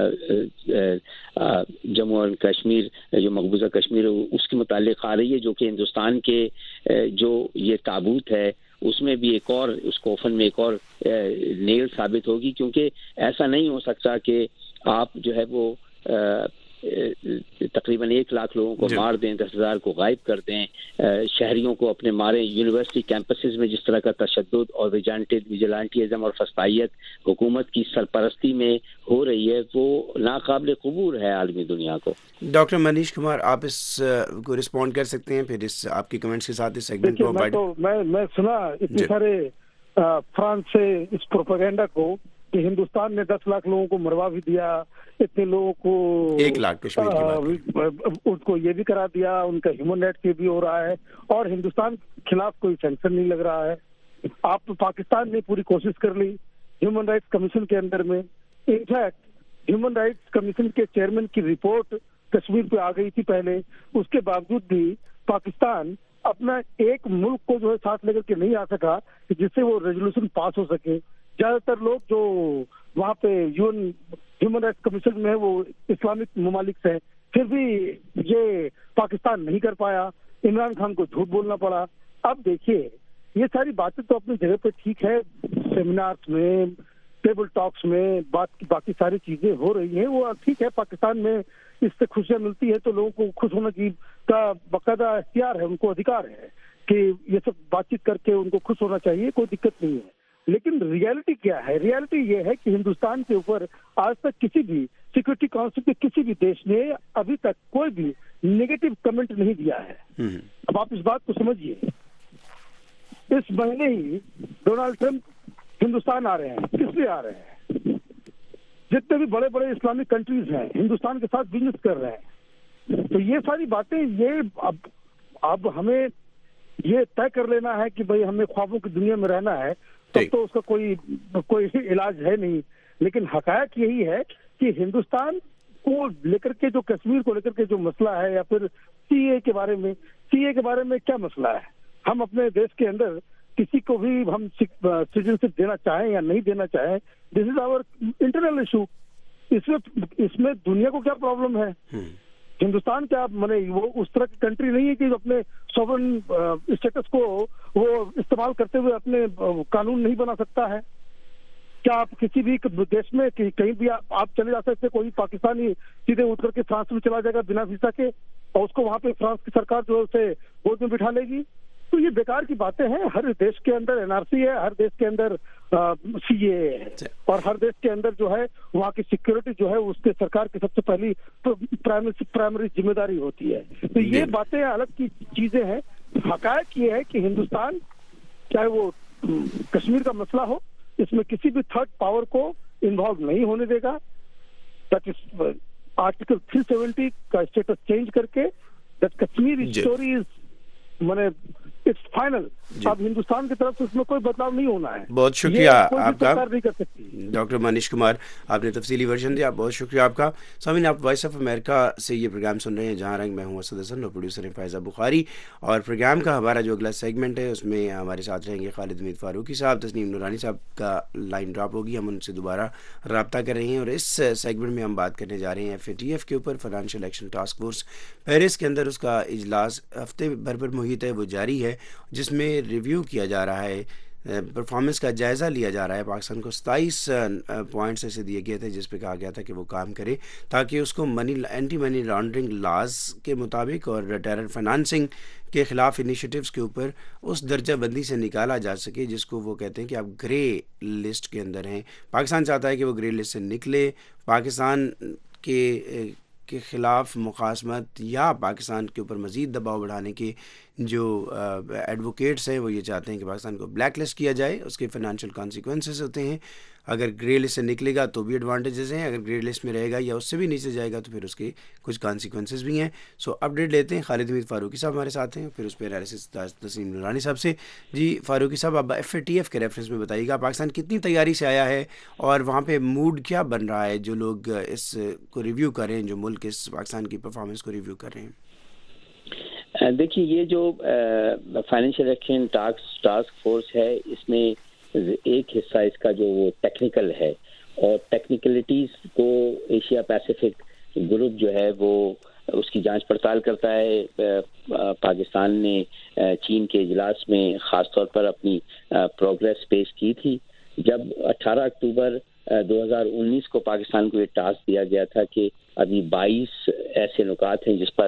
جموں اور کشمیر جو مقبوضہ کشمیر اس کے متعلق آ رہی ہے، جو کہ ہندوستان کے جو یہ تابوت ہے اس میں بھی ایک اور اس کوفن میں ایک اور نیل ثابت ہوگی. کیونکہ ایسا نہیں ہو سکتا کہ آپ جو ہے وہ تقریباً ایک لاکھ لوگوں کو مار دیں، دس ہزار کو غائب کر دیں، شہریوں کو اپنے مارے. یونیورسٹی کیمپسز میں جس طرح کا تشدد اور ویجلانٹیزم اور فسطائیت حکومت کی سرپرستی میں ہو رہی ہے وہ ناقابل قبول ہے عالمی دنیا کو. ڈاکٹر منیش کمار، آپ اس کو رسپونڈ کر سکتے ہیں پھر اس آپ کی کمنٹس کے ساتھ اس سیگمنٹ کو. میں تو میں میں سنا اتنے سارے فرانس سے اس پروپیگنڈا کو کہ ہندوستان نے دس لاکھ لوگوں کو مروا بھی دیا، اتنے لوگوں کو ایک لاکھ کشمیر کی بات اس کو یہ بھی کرا دیا، ان کا ہیومن رائٹس کے بھی ہو رہا ہے اور ہندوستان کے خلاف کوئی سینکشن نہیں لگ رہا ہے. آپ پاکستان نے پوری کوشش کر لی ہیومن رائٹس کمیشن کے اندر میں. انفیکٹ ہیومن رائٹس کمیشن کے چیئرمین کی رپورٹ کشمیر پہ آ گئی تھی پہلے، اس کے باوجود بھی پاکستان اپنا ایک ملک کو جو ہے ساتھ لے کر کے نہیں آ سکا جس سے وہ ریزولوشن پاس ہو سکے. زیادہ تر لوگ جو وہاں پہ U N human rights commission میں وہ اسلامک ممالک سے ہیں، پھر بھی یہ پاکستان نہیں کر پایا. عمران خان کو جھوٹ بولنا پڑا. اب دیکھیے یہ ساری باتیں تو اپنی جگہ پہ ٹھیک ہے، سیمینارز میں، ٹیبل ٹاکس میں بات کی باقی ساری چیزیں ہو رہی ہیں وہ ٹھیک ہے. پاکستان میں اس سے خوشیاں ملتی ہے تو لوگوں کو خوش ہونے کی کا باقاعدہ اختیار ہے, ان کو ادھیکار ہے کہ یہ سب بات چیت کر کے ان کو خوش ہونا چاہیے, کوئی دقت نہیں ہے. لیکن ریالٹی کیا ہے؟ ریالٹی یہ ہے کہ ہندوستان کے اوپر آج تک کسی بھی سیکورٹی کاؤنسل کے کسی بھی دیش نے ابھی تک کوئی بھی نیگیٹو کمنٹ نہیں دیا ہے. اب آپ اس بات کو سمجھیے, اس مہینے ہی ڈونلڈ ٹرمپ ہندوستان آ رہے ہیں. کس لیے آ رہے ہیں؟ جتنے بھی بڑے بڑے اسلامک کنٹریز ہیں ہندوستان کے ساتھ بزنس کر رہے ہیں. تو یہ ساری باتیں, یہ اب اب ہمیں یہ طے کر لینا ہے کہ بھئی ہمیں خوابوں کی دنیا میں رہنا ہے, تب تو اس کا کوئی کوئی علاج ہے نہیں. لیکن حقائق یہی ہے کہ ہندوستان کو لے کر کے جو کشمیر کو لے کر کے جو مسئلہ ہے, یا پھر سی اے کے بارے میں, سی اے کے بارے میں کیا مسئلہ ہے؟ ہم اپنے دیش کے اندر کسی کو بھی ہم سٹیزنشپ دینا چاہیں یا نہیں دینا چاہیں, دس از آور انٹرنل ایشو. اس میں اس میں دنیا کو کیا پرابلم ہے؟ ہندوستان کیا مانے وہ اس طرح کی کنٹری نہیں ہے کہ اپنے سوورن اسٹیٹس کو وہ استعمال کرتے ہوئے اپنے قانون نہیں بنا سکتا ہے؟ کیا آپ کسی بھی دیش میں کہیں بھی آپ چلے جا سکتے؟ کوئی پاکستانی سیدھے اٹھ کر کے فرانس میں چلا جائے گا بنا ویزا کے, اور اس کو وہاں پہ فرانس کی سرکار جو ہے اسے گود میں بٹھا لے گی؟ تو یہ بیکار کی باتیں ہیں. ہر دیش کے اندر این آر سی ہے, ہر دیش کے اندر سی اے ہے, اور ہر دیش کے اندر جو ہے وہاں کی سیکورٹی جو ہے اس کے سرکار کی سب سے پہلی پرائمری ذمہ داری ہوتی ہے. تو یہ باتیں الگ کی چیزیں ہیں. حقائق یہ ہے کہ ہندوستان چاہے وہ کشمیر کا مسئلہ ہو, اس میں کسی بھی تھرڈ پاور کو انوالو نہیں ہونے دے گا. That is article three seventy کا اسٹیٹس چینج کر کے دیٹ کشمیر اسٹوری از مانے اٹس فائنل. اب ہندوستان کی طرف سے اس میں کوئی بدلاؤ نہیں ہونا ہے. بہت شکریہ آپ کا نہیں کر سکتی. ڈاکٹر منیش کمار, آپ نے تفصیلی ورژن دیا, بہت شکریہ آپ کا. سامعین, آپ وائس آف امریکہ سے یہ پروگرام سن رہے ہیں جہاں رنگ. میں ہوں اسد حسن اور پروڈیوسر ہیں فائزہ بخاری, اور پروگرام کا ہمارا جو اگلا سیگمنٹ ہے اس میں ہمارے ساتھ رہیں گے خالد حمید فاروقی صاحب. تسنیم نورانی صاحب کا لائن ڈراپ ہوگی, ہم ان سے دوبارہ رابطہ کر رہے ہیں. اور اس سیگمنٹ میں ہم بات کرنے جا رہے ہیں ایف اے ٹی ایف کے اوپر, financial action task force. Paris کے اندر اس کا اجلاس ہفتے بھر پر محیط ہے, وہ جاری ہے, جس میں ریویو کیا جا رہا ہے, پرفارمنس کا جائزہ لیا جا رہا ہے. پاکستان کو ستائیس پوائنٹس ایسے دیے گئے تھے جس پہ کہا گیا تھا کہ وہ کام کرے تاکہ اس کو money anti money laundering laws کے مطابق اور ٹیرر فنانسنگ کے خلاف انیشیٹوز کے اوپر اس درجہ بندی سے نکالا جا سکے جس کو وہ کہتے ہیں کہ آپ گرے لسٹ کے اندر ہیں. پاکستان چاہتا ہے کہ وہ گرے لسٹ سے نکلے. پاکستان کے کے خلاف مقاصمت یا پاکستان کے اوپر مزید دباؤ بڑھانے کے جو ایڈوکیٹس ہیں وہ یہ چاہتے ہیں کہ پاکستان کو بلیک لسٹ کیا جائے. اس کے فائنینشیل کانسیکوینسز ہوتے ہیں. اگر گرے لسٹ سے نکلے گا تو بھی ایڈوانٹیجز ہیں, اگر گرے لسٹ میں رہے گا یا اس سے بھی نیچے جائے گا تو پھر اس کے کچھ کانسیکوینسز بھی ہیں. سو اپڈیٹ لیتے ہیں. خالد حمید فاروقی صاحب ہمارے ساتھ ہیں, پھر اس پہ انالیسس تسنیم نورانی صاحب سے. جی فاروقی صاحب, آپ ایف اے ٹی ایف کے ریفرنس میں بتائیے گا پاکستان کتنی تیاری سے آیا ہے اور وہاں پہ موڈ کیا بن رہا ہے جو لوگ اس کو ریویو کر رہے ہیں, جو ملک اس پاکستان کی پرفارمنس کو ریویو کر رہے ہیں؟ دیکھیے, یہ جو فائنینشیل ایکشن ٹاسک فورس ہے, اس میں ایک حصہ اس کا جو وہ ٹیکنیکل ہے, اور ٹیکنیکلٹیز کو ایشیا پیسیفک گروپ جو ہے وہ اس کی جانچ پڑتال کرتا ہے. پاکستان نے چین کے اجلاس میں خاص طور پر اپنی پروگریس پیش کی تھی. جب اٹھارہ اکتوبر دو ہزار انیس کو پاکستان کو یہ ٹاسک دیا گیا تھا کہ ابھی بائیس ایسے نکات ہیں جس پر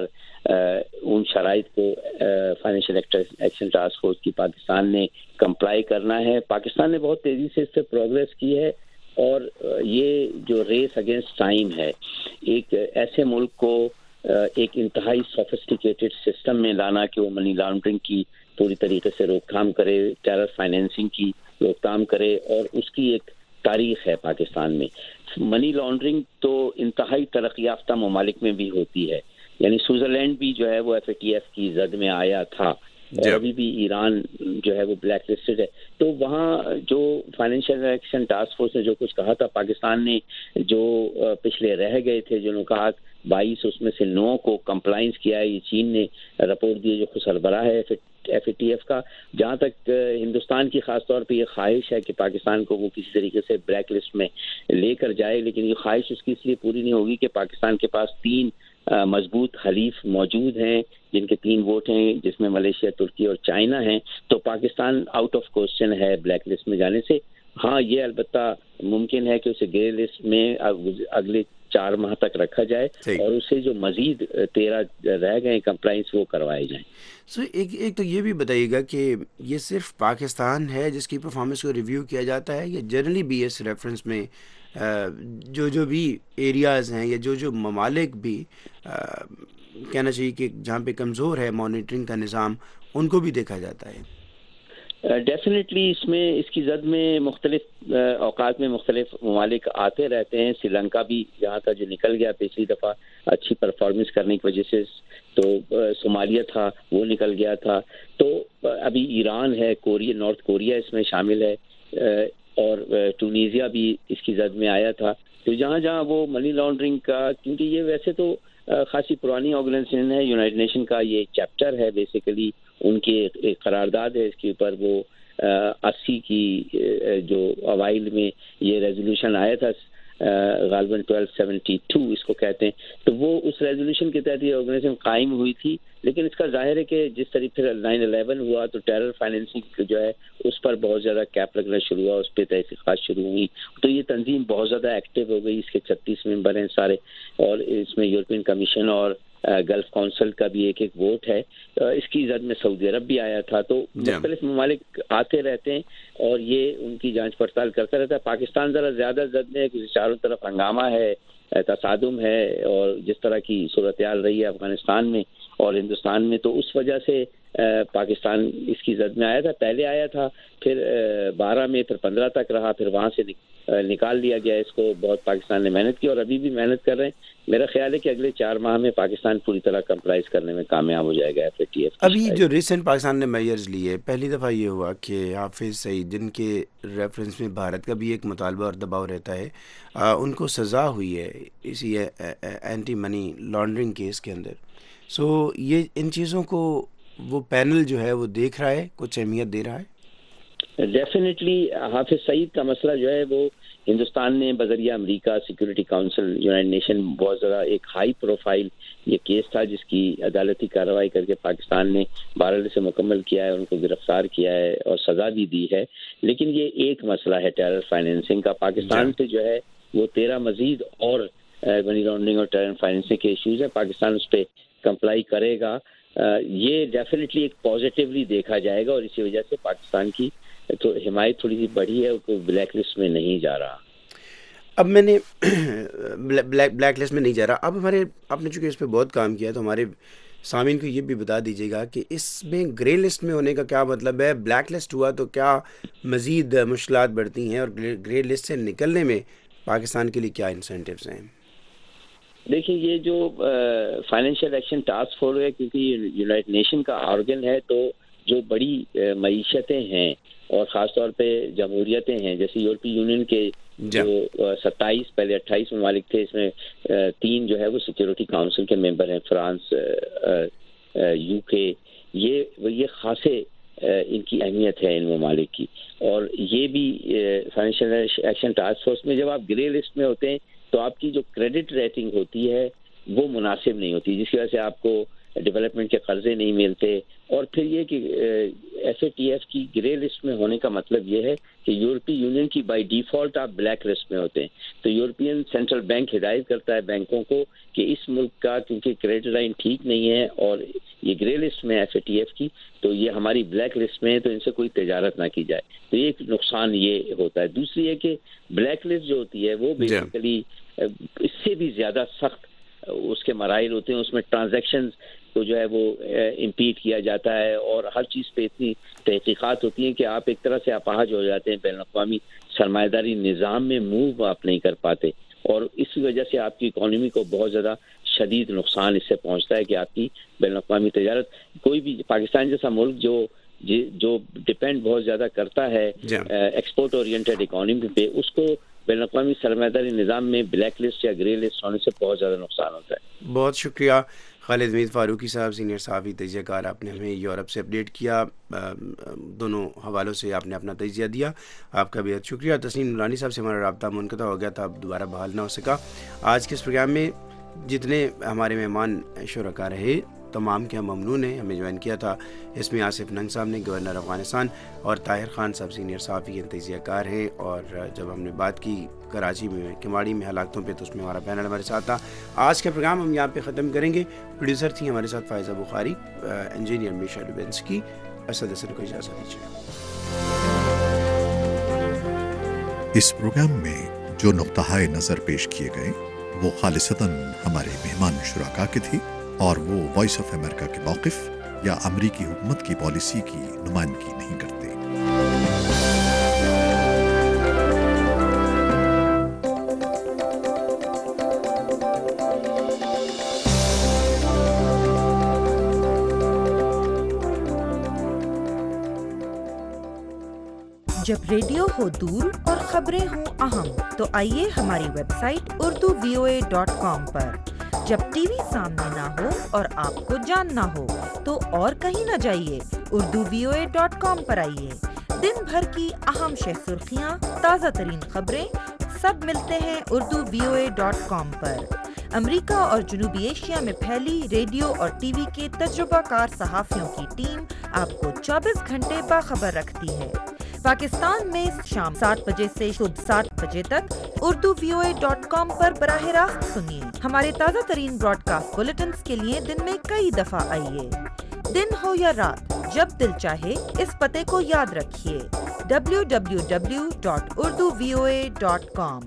ان شرائط کو فائنینشیل ایکشن ٹاسک فورس کی پاکستان نے کمپلائی کرنا ہے. پاکستان نے بہت تیزی سے اس سے پروگریس کی ہے, اور یہ جو ریس اگینسٹ ٹائم ہے, ایک ایسے ملک کو ایک انتہائی سوفسٹیکیٹڈ سسٹم میں لانا کہ وہ منی لانڈرنگ کی پوری طریقے سے روک تھام کرے, ٹیرر فائنینسنگ کی روک تھام کرے, اور اس کی ایک تاریخ ہے پاکستان میں. منی لانڈرنگ تو انتہائی ترقی یافتہ ممالک میں بھی ہوتی ہے, یعنی سوئٹزرلینڈ بھی جو ہے وہ ایف اے ٹی ایف کی زد میں آیا تھا, اور ابھی بھی ایران جو ہے وہ بلیک لسٹڈ ہے. تو وہاں جو فائنینشیل ایکشن ٹاسک فورس نے جو کچھ کہا تھا, پاکستان نے جو پچھلے رہ گئے تھے جنہوں نے کہا بائیس اس میں سے نو کو کمپلائنس کیا ہے. یہ چین نے رپورٹ دی جو خود سربراہ ہے ایف اے ٹی ایف کا. جہاں تک ہندوستان کی خاص طور پہ یہ خواہش ہے کہ پاکستان کو وہ کسی طریقے سے بلیک لسٹ میں لے کر جائے, لیکن یہ خواہش اس کی اس لیے پوری نہیں ہوگی کہ پاکستان کے پاس تین مضبوط حلیف موجود ہیں جن کے تین ووٹ ہیں, جس میں ملیشیا, ترکی اور چائنا ہیں. تو پاکستان آؤٹ آف کوسچن ہے بلیک لسٹ میں جانے سے. ہاں, یہ البتہ ممکن ہے کہ اسے گرے لسٹ میں اگلے چار ماہ تک رکھا جائے اور اسے جو مزید تیرہ رہ گئے کمپلائنس وہ کروائے جائیں. سو ایک ایک تو یہ بھی بتائیے گا کہ یہ صرف پاکستان ہے جس کی پرفارمنس کو ریویو کیا جاتا ہے یا جنرلی بھی اس ریفرنس میں جو جو بھی ایریاز ہیں یا جو جو ممالک بھی کہنا چاہیے کہ جہاں پہ کمزور ہے مانیٹرنگ کا نظام ان کو بھی دیکھا جاتا ہے؟ ڈیفینیٹلی اس میں اس کی زد میں مختلف اوقات میں مختلف ممالک آتے رہتے ہیں. سری لنکا بھی یہاں کا جو نکل گیا پچھلی دفعہ اچھی پرفارمنس کرنے کی وجہ سے, تو صومالیہ تھا وہ نکل گیا تھا, تو ابھی ایران ہے, کوریا نارتھ کوریا اس میں شامل ہے, اور ٹونیزیا بھی اس کی زد میں آیا تھا. تو جہاں جہاں وہ منی لانڈرنگ کا, کیونکہ یہ ویسے تو خاصی پرانی آرگنائزیشن ہے, یونائٹڈ نیشن کا یہ چیپٹر ہے بیسیکلی, ان کی ایک قرارداد ہے اس کے اوپر. وہ اسی کی جو اوائل میں یہ ریزولوشن آیا تھا غالباً ٹویلو سیونٹی ٹو اس کو کہتے ہیں, تو وہ اس ریزولوشن کے تحت یہ آرگنائزیشن قائم ہوئی تھی. لیکن اس کا ظاہر ہے کہ جس طریقے سے نائن الیون ہوا تو ٹیرر فائنینسنگ جو ہے اس پر بہت زیادہ کیپ لگنا شروع ہوا, اس پہ تحقیقات شروع ہوئی. تو یہ تنظیم بہت زیادہ ایکٹیو ہو گئی, اس کے چھتیس ممبر ہیں سارے, اور اس میں یورپین کمیشن اور گلف کونسل کا بھی ایک ایک ووٹ ہے. اس کی زد میں سعودی عرب بھی آیا تھا. تو مختلف ممالک آتے رہتے ہیں اور یہ ان کی جانچ پڑتال کرتا رہتا ہے. پاکستان ذرا زیادہ زد میں ہے کہ چاروں طرف ہنگامہ ہے, تصادم ہے, اور جس طرح کی صورتحال رہی ہے افغانستان میں اور ہندوستان میں, تو اس وجہ سے پاکستان اس کی زد میں آیا تھا. پہلے آیا تھا, پھر بارہ میں, پھر پندرہ تک رہا, پھر وہاں سے نکال دیا گیا اس کو. بہت پاکستان نے محنت کی اور ابھی بھی محنت کر رہے ہیں. میرا خیال ہے کہ اگلے چار ماہ میں پاکستان پوری طرح کمپلائز کرنے میں کامیاب ہو جائے گا ایف اے ٹی ایف. ابھی جو ریسنٹ پاکستان نے میئرز لیے, پہلی دفعہ یہ ہوا کہ حافظ سعید جن کے ریفرنس میں بھارت کا بھی ایک مطالبہ اور دباؤ رہتا ہے, ان کو سزا ہوئی ہے اسی اینٹی منی لانڈرنگ کیس کے اندر. سو یہ ان چیزوں کو وہ پینل جو ہے وہ دیکھ رہا ہے, کچھ اہمیت دے رہا ہے؟ ڈیفینیٹلی حافظ سعید کا مسئلہ جو ہے وہ ہندوستان نے بذریعہ امریکہ سیکورٹی کاؤنسل یونائٹڈ نیشن بہت زیادہ ایک ہائی پروفائل یہ کیس تھا جس کی عدالتی کارروائی کر کے پاکستان نے بارہ سے مکمل کیا ہے, ان کو گرفتار کیا ہے اور سزا بھی دی ہے. لیکن یہ ایک مسئلہ ہے ٹیرر فائنینسنگ کا. پاکستان سے جو ہے وہ تیرہ مزید اور منی لانڈرنگ اور ٹیرر فائنینسنگ کے ایشوز ہیں. پاکستان اس پہ کمپلائی کرے گا. یہ ڈیفینیٹلی ایک پازیٹیولی دیکھا جائے گا اور اسی وجہ سے پاکستان کی تو حمایت تھوڑی سی بڑھی ہے, وہ بلیک لسٹ میں نہیں جا رہا. اب میں نے بلیک بلیک لسٹ میں نہیں جا رہا. اب ہمارے آپ نے چونکہ اس پہ بہت کام کیا تو ہمارے سامعین کو یہ بھی بتا دیجیے گا کہ اس میں گرے لسٹ میں ہونے کا کیا مطلب ہے. بلیک لسٹ ہوا تو کیا مزید مشکلات بڑھتی ہیں, اور گرے لسٹ سے نکلنے میں پاکستان کے لیے کیا انسینٹیوز ہیں؟ دیکھیں یہ جو فائنینشیل ایکشن ٹاسک فورس ہے, کیونکہ یونائٹڈ نیشن کا آرگن ہے, تو جو بڑی معیشتیں ہیں اور خاص طور پہ جمہوریتیں ہیں, جیسے یورپی یونین کے جو ستائیس پہلے اٹھائیس ممالک تھے, اس میں تین جو ہے وہ سیکورٹی کاؤنسل کے ممبر ہیں, فرانس, یو کے, یہ یہ خاصے ان کی اہمیت ہے ان ممالک کی. اور یہ بھی فائنینشیل ایکشن ٹاسک فورس میں جب آپ گرے لسٹ میں ہوتے ہیں تو آپ کی جو کریڈٹ ریٹنگ ہوتی ہے وہ مناسب نہیں ہوتی, جس کی وجہ سے آپ کو ڈیولپمنٹ کے قرضے نہیں ملتے. اور پھر یہ کہ ایف اے ٹی ایف کی گرے لسٹ میں ہونے کا مطلب یہ ہے کہ یورپی یونین کی بائی ڈیفالٹ آپ بلیک لسٹ میں ہوتے ہیں. تو یورپین سینٹرل بینک ہدایت کرتا ہے بینکوں کو کہ اس ملک کا کیونکہ کریڈٹ لائن ٹھیک نہیں ہے اور یہ گرے لسٹ میں ایف اے ٹی ایف کی, تو یہ ہماری بلیک لسٹ میں ہے, تو ان سے کوئی تجارت نہ کی جائے. تو یہ ایک نقصان یہ ہوتا ہے. دوسری ہے کہ بلیک لسٹ جو ہوتی ہے وہ بیسیکلی اس سے بھی زیادہ سخت اس کے مراحل ہوتے ہیں. اس میں ٹرانزیکشنز کو جو ہے وہ امپیڈ کیا جاتا ہے اور ہر چیز پہ اتنی تحقیقات ہوتی ہیں کہ آپ ایک طرح سے اپاہج ہو جاتے ہیں. بین الاقوامی سرمایہ داری نظام میں موو آپ نہیں کر پاتے, اور اس وجہ سے آپ کی اکانومی کو بہت زیادہ شدید نقصان اس سے پہنچتا ہے کہ آپ کی بین الاقوامی تجارت, کوئی بھی پاکستان جیسا ملک جو جو ڈپینڈ بہت زیادہ کرتا ہے ایکسپورٹ اورینٹیڈ اکانومی پہ, اس کو بین الاقوامی سرمایہ داری نظام میں بلیک لسٹ یا گرے لسٹ ہونے سے بہت زیادہ نقصان ہوتا ہے. بہت شکریہ خالد حمید فاروقی صاحب, سینئر صحافی تجزیہ کار, آپ نے ہمیں یورپ سے اپڈیٹ کیا, دونوں حوالوں سے آپ نے اپنا تجزیہ دیا, آپ کا بہت شکریہ. تسنیم نورانی صاحب سے ہمارا رابطہ منقطع ہو گیا تھا, اب دوبارہ بحال نہ ہو سکا. آج کے اس پروگرام میں جتنے ہمارے مہمان شرکا رہے تمام کے ہم ممنون ہیں ہمیں جوائن کیا تھا. اس میں آصف ننگ صاحب نے گورنر افغانستان اور طاہر خان صاحب سینئر صحافی تجزیہ کار ہیں. اور جب ہم نے بات کی کراچی میں کماڑی میں ہلاکتوں پہ تو اس میں ہمارا پینل ہمارے ساتھ تھا. آج کا پروگرام ہم یہاں پہ ختم کریں گے. پروڈیوسر تھی ہمارے ساتھ Faiza Bukhari, engineer Misha Dubinsky. Asad Hasan کو اجازت دیجیے. اس پروگرام میں جو نقطہ نظر پیش کیے گئے وہ خالصتاً ہمارے مہمان شرکا کے تھے اور وہ وائس آف امریکہ کے موقف یا امریکی حکومت کی پالیسی کی نمائندگی نہیں کرتے. جب ریڈیو ہو دور اور خبریں ہوں اہم تو آئیے ہماری website Urdu V O A dot com پر. جب ٹی وی سامنے نہ ہو اور آپ کو جاننا ہو تو اور کہیں نہ جائیے, Urdu V O A dot com پر آئیے. دن بھر کی اہم شہ سرخیاں, تازہ ترین خبریں سب ملتے ہیں Urdu V O A dot com پر. امریکہ اور جنوبی ایشیا میں پھیلی ریڈیو اور ٹی وی کے تجربہ کار صحافیوں کی ٹیم آپ کو چوبیس گھنٹے باخبر رکھتی ہے. پاکستان میں شام سات بجے سے صبح سات بجے تک Urdu V O A dot com پر براہ راست سنیے. ہمارے تازہ ترین براڈ کاسٹ بلیٹنز کے لیے دن میں کئی دفعہ آئیے. دن ہو یا رات, جب دل چاہے اس پتے کو یاد رکھیے, W W W dot Urdu V O A dot com.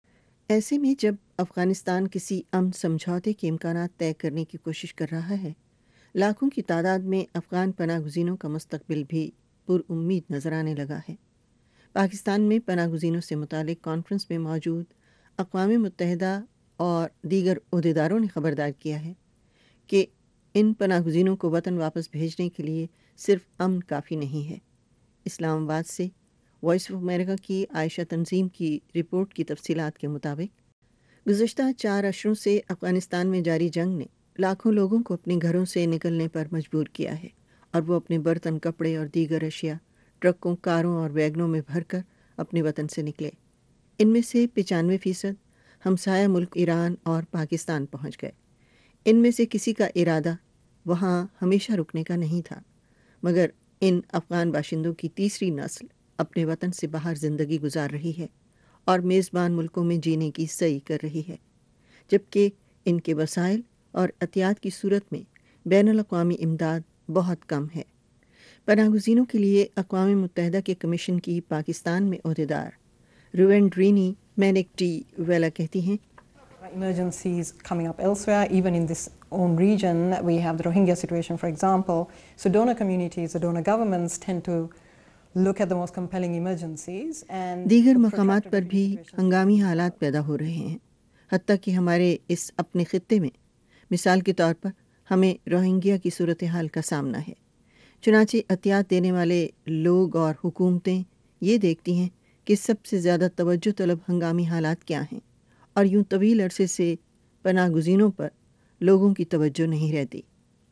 ایسے میں جب افغانستان کسی امن سمجھوتے کے امکانات طے کرنے کی کوشش کر رہا ہے, لاکھوں کی تعداد میں افغان پناہ گزینوں کا مستقبل بھی پر امید نظر آنے لگا ہے. پاکستان میں پناہ گزینوں سے متعلق کانفرنس میں موجود اقوام متحدہ اور دیگر عہدیداروں نے خبردار کیا ہے کہ ان پناہ گزینوں کو وطن واپس بھیجنے کے لیے صرف امن کافی نہیں ہے. اسلام آباد سے وائس آف امریکہ کی عائشہ تنظیم کی رپورٹ کی تفصیلات کے مطابق گزشتہ چار اشروں سے افغانستان میں جاری جنگ نے لاکھوں لوگوں کو اپنے گھروں سے نکلنے پر مجبور کیا ہے, اور وہ اپنے برتن, کپڑے اور دیگر اشیاء ٹرکوں, کاروں اور ویگنوں میں بھر کر اپنے وطن سے نکلے. ان میں سے پچانوے فیصد ہمسایہ ملک ایران اور پاکستان پہنچ گئے. ان میں سے کسی کا ارادہ وہاں ہمیشہ رکنے کا نہیں تھا, مگر ان افغان باشندوں کی تیسری نسل اپنے وطن سے باہر زندگی گزار رہی ہے اور میزبان ملکوں میں جینے کی سعی کر رہی ہے, جبکہ ان کے وسائل اور عطیات کی صورت میں بین الاقوامی امداد بہت کم ہے. پناہ گزینوں کے لیے اقوام متحدہ کے کمیشن کی پاکستان میں عہدیدار روینڈرینی مینک ٹی ویلا کہتی ہیں, emergencies coming up elsewhere, even in this own region. We have the Rohingya situation, for example. So donor communities, the donor governments tend to look at the most compelling emergencies. And دیگر مقامات پر بھی ہنگامی حالات پیدا ہو رہے ہیں, حتیٰ کہ ہمارے اس اپنے خطے میں مثال کے طور پر ہمیں روہنگیا کی صورتحال کا سامنا ہے. چنانچہ عطیات دینے والے لوگ اور حکومتیں یہ دیکھتی ہیں کہ سب سے زیادہ توجہ طلب ہنگامی حالات کیا ہیں, اور یوں طویل عرصے سے پناہ گزینوں پر لوگوں کی توجہ نہیں رہتی.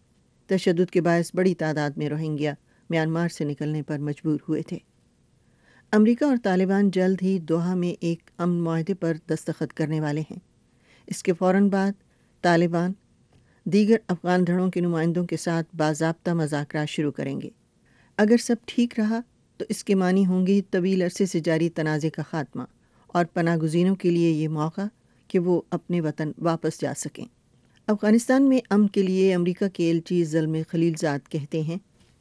تشدد کے باعث بڑی تعداد میں روہنگیا میانمار سے نکلنے پر مجبور ہوئے تھے. امریکہ اور طالبان جلد ہی دوحہ میں ایک امن معاہدے پر دستخط کرنے والے ہیں. اس کے فوراً بعد طالبان دیگر افغان دھڑوں کے نمائندوں کے ساتھ باضابطہ مذاکرات شروع کریں گے. اگر سب ٹھیک رہا تو اس کے معنی ہوں گے طویل عرصے سے جاری تنازع کا خاتمہ اور پناہ گزینوں کے لیے یہ موقع کہ وہ اپنے وطن واپس جا سکیں. افغانستان میں امن کے لیے امریکہ کے ایلچی زلمے خلیل زاد کہتے ہیں,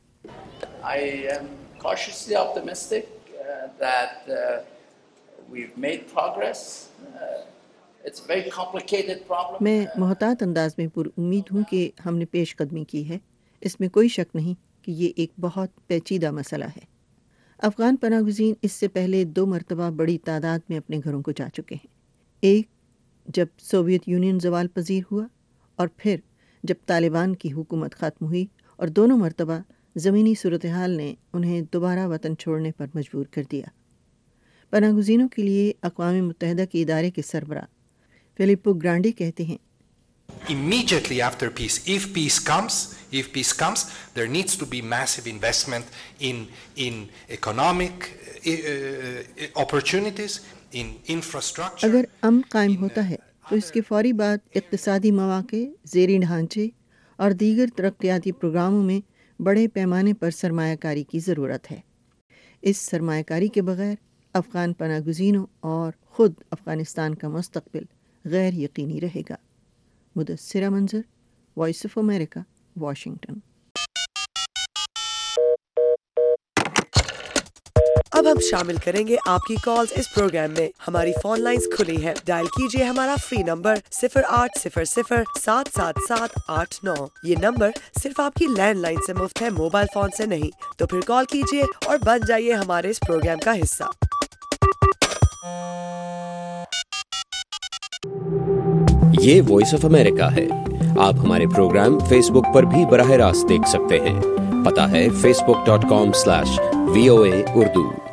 I am cautiously optimistic uh, that uh, we've made progress. Uh, it's a very complicated problem. میں محتاط انداز میں پر امید ہوں کہ ہم نے پیش قدمی کی ہے. اس میں کوئی شک نہیں کہ یہ ایک بہت پیچیدہ مسئلہ ہے. افغان پناہ گزین اس سے پہلے دو مرتبہ بڑی تعداد میں اپنے گھروں کو جا چکے ہیں. ایک جب سوویت یونین زوال پذیر ہوا, اور پھر جب طالبان کی حکومت ختم ہوئی, اور دونوں مرتبہ زمینی صورتحال نے انہیں دوبارہ وطن چھوڑنے پر مجبور کر دیا. پناہ گزینوں کے لیے اقوام متحدہ کے ادارے کے سربراہ فلیپو گرانڈی کہتے ہیں, Immediately after peace, if peace comes, if peace comes, there needs to be massive investment in in economic uh, opportunities, in infrastructure. اگر امن قائم ہوتا ہے تو اس کے فوری بعد اقتصادی مواقع, زیریں ڈھانچے اور دیگر ترقیاتی پروگراموں میں بڑے پیمانے پر سرمایہ کاری کی ضرورت ہے۔ اس سرمایہ کاری کے بغیر افغان پناہ گزینوں اور خود افغانستان کا مستقبل غیر یقینی رہے گا۔ مدثرہ منظر، وائس آف امریکہ، واشنگٹن۔ اب ہم شامل کریں گے آپ کی کالز اس پروگرام میں۔ ہماری فون لائنز کھلی ہیں، ڈائل کیجئے ہمارا فری نمبر صفر آٹھ صفر صفر سات سات سات آٹھ نو۔ یہ نمبر صرف آپ کی لینڈ لائن سے مفت ہے، موبائل فون سے نہیں، تو پھر کال کیجئے اور بن جائیے ہمارے اس پروگرام کا حصہ۔ یہ وائس آف امریکہ ہے۔ آپ ہمارے پروگرام فیس بک پر بھی براہ راست دیکھ سکتے ہیں۔ پتہ ہے Facebook dot com slash V O A Urdu.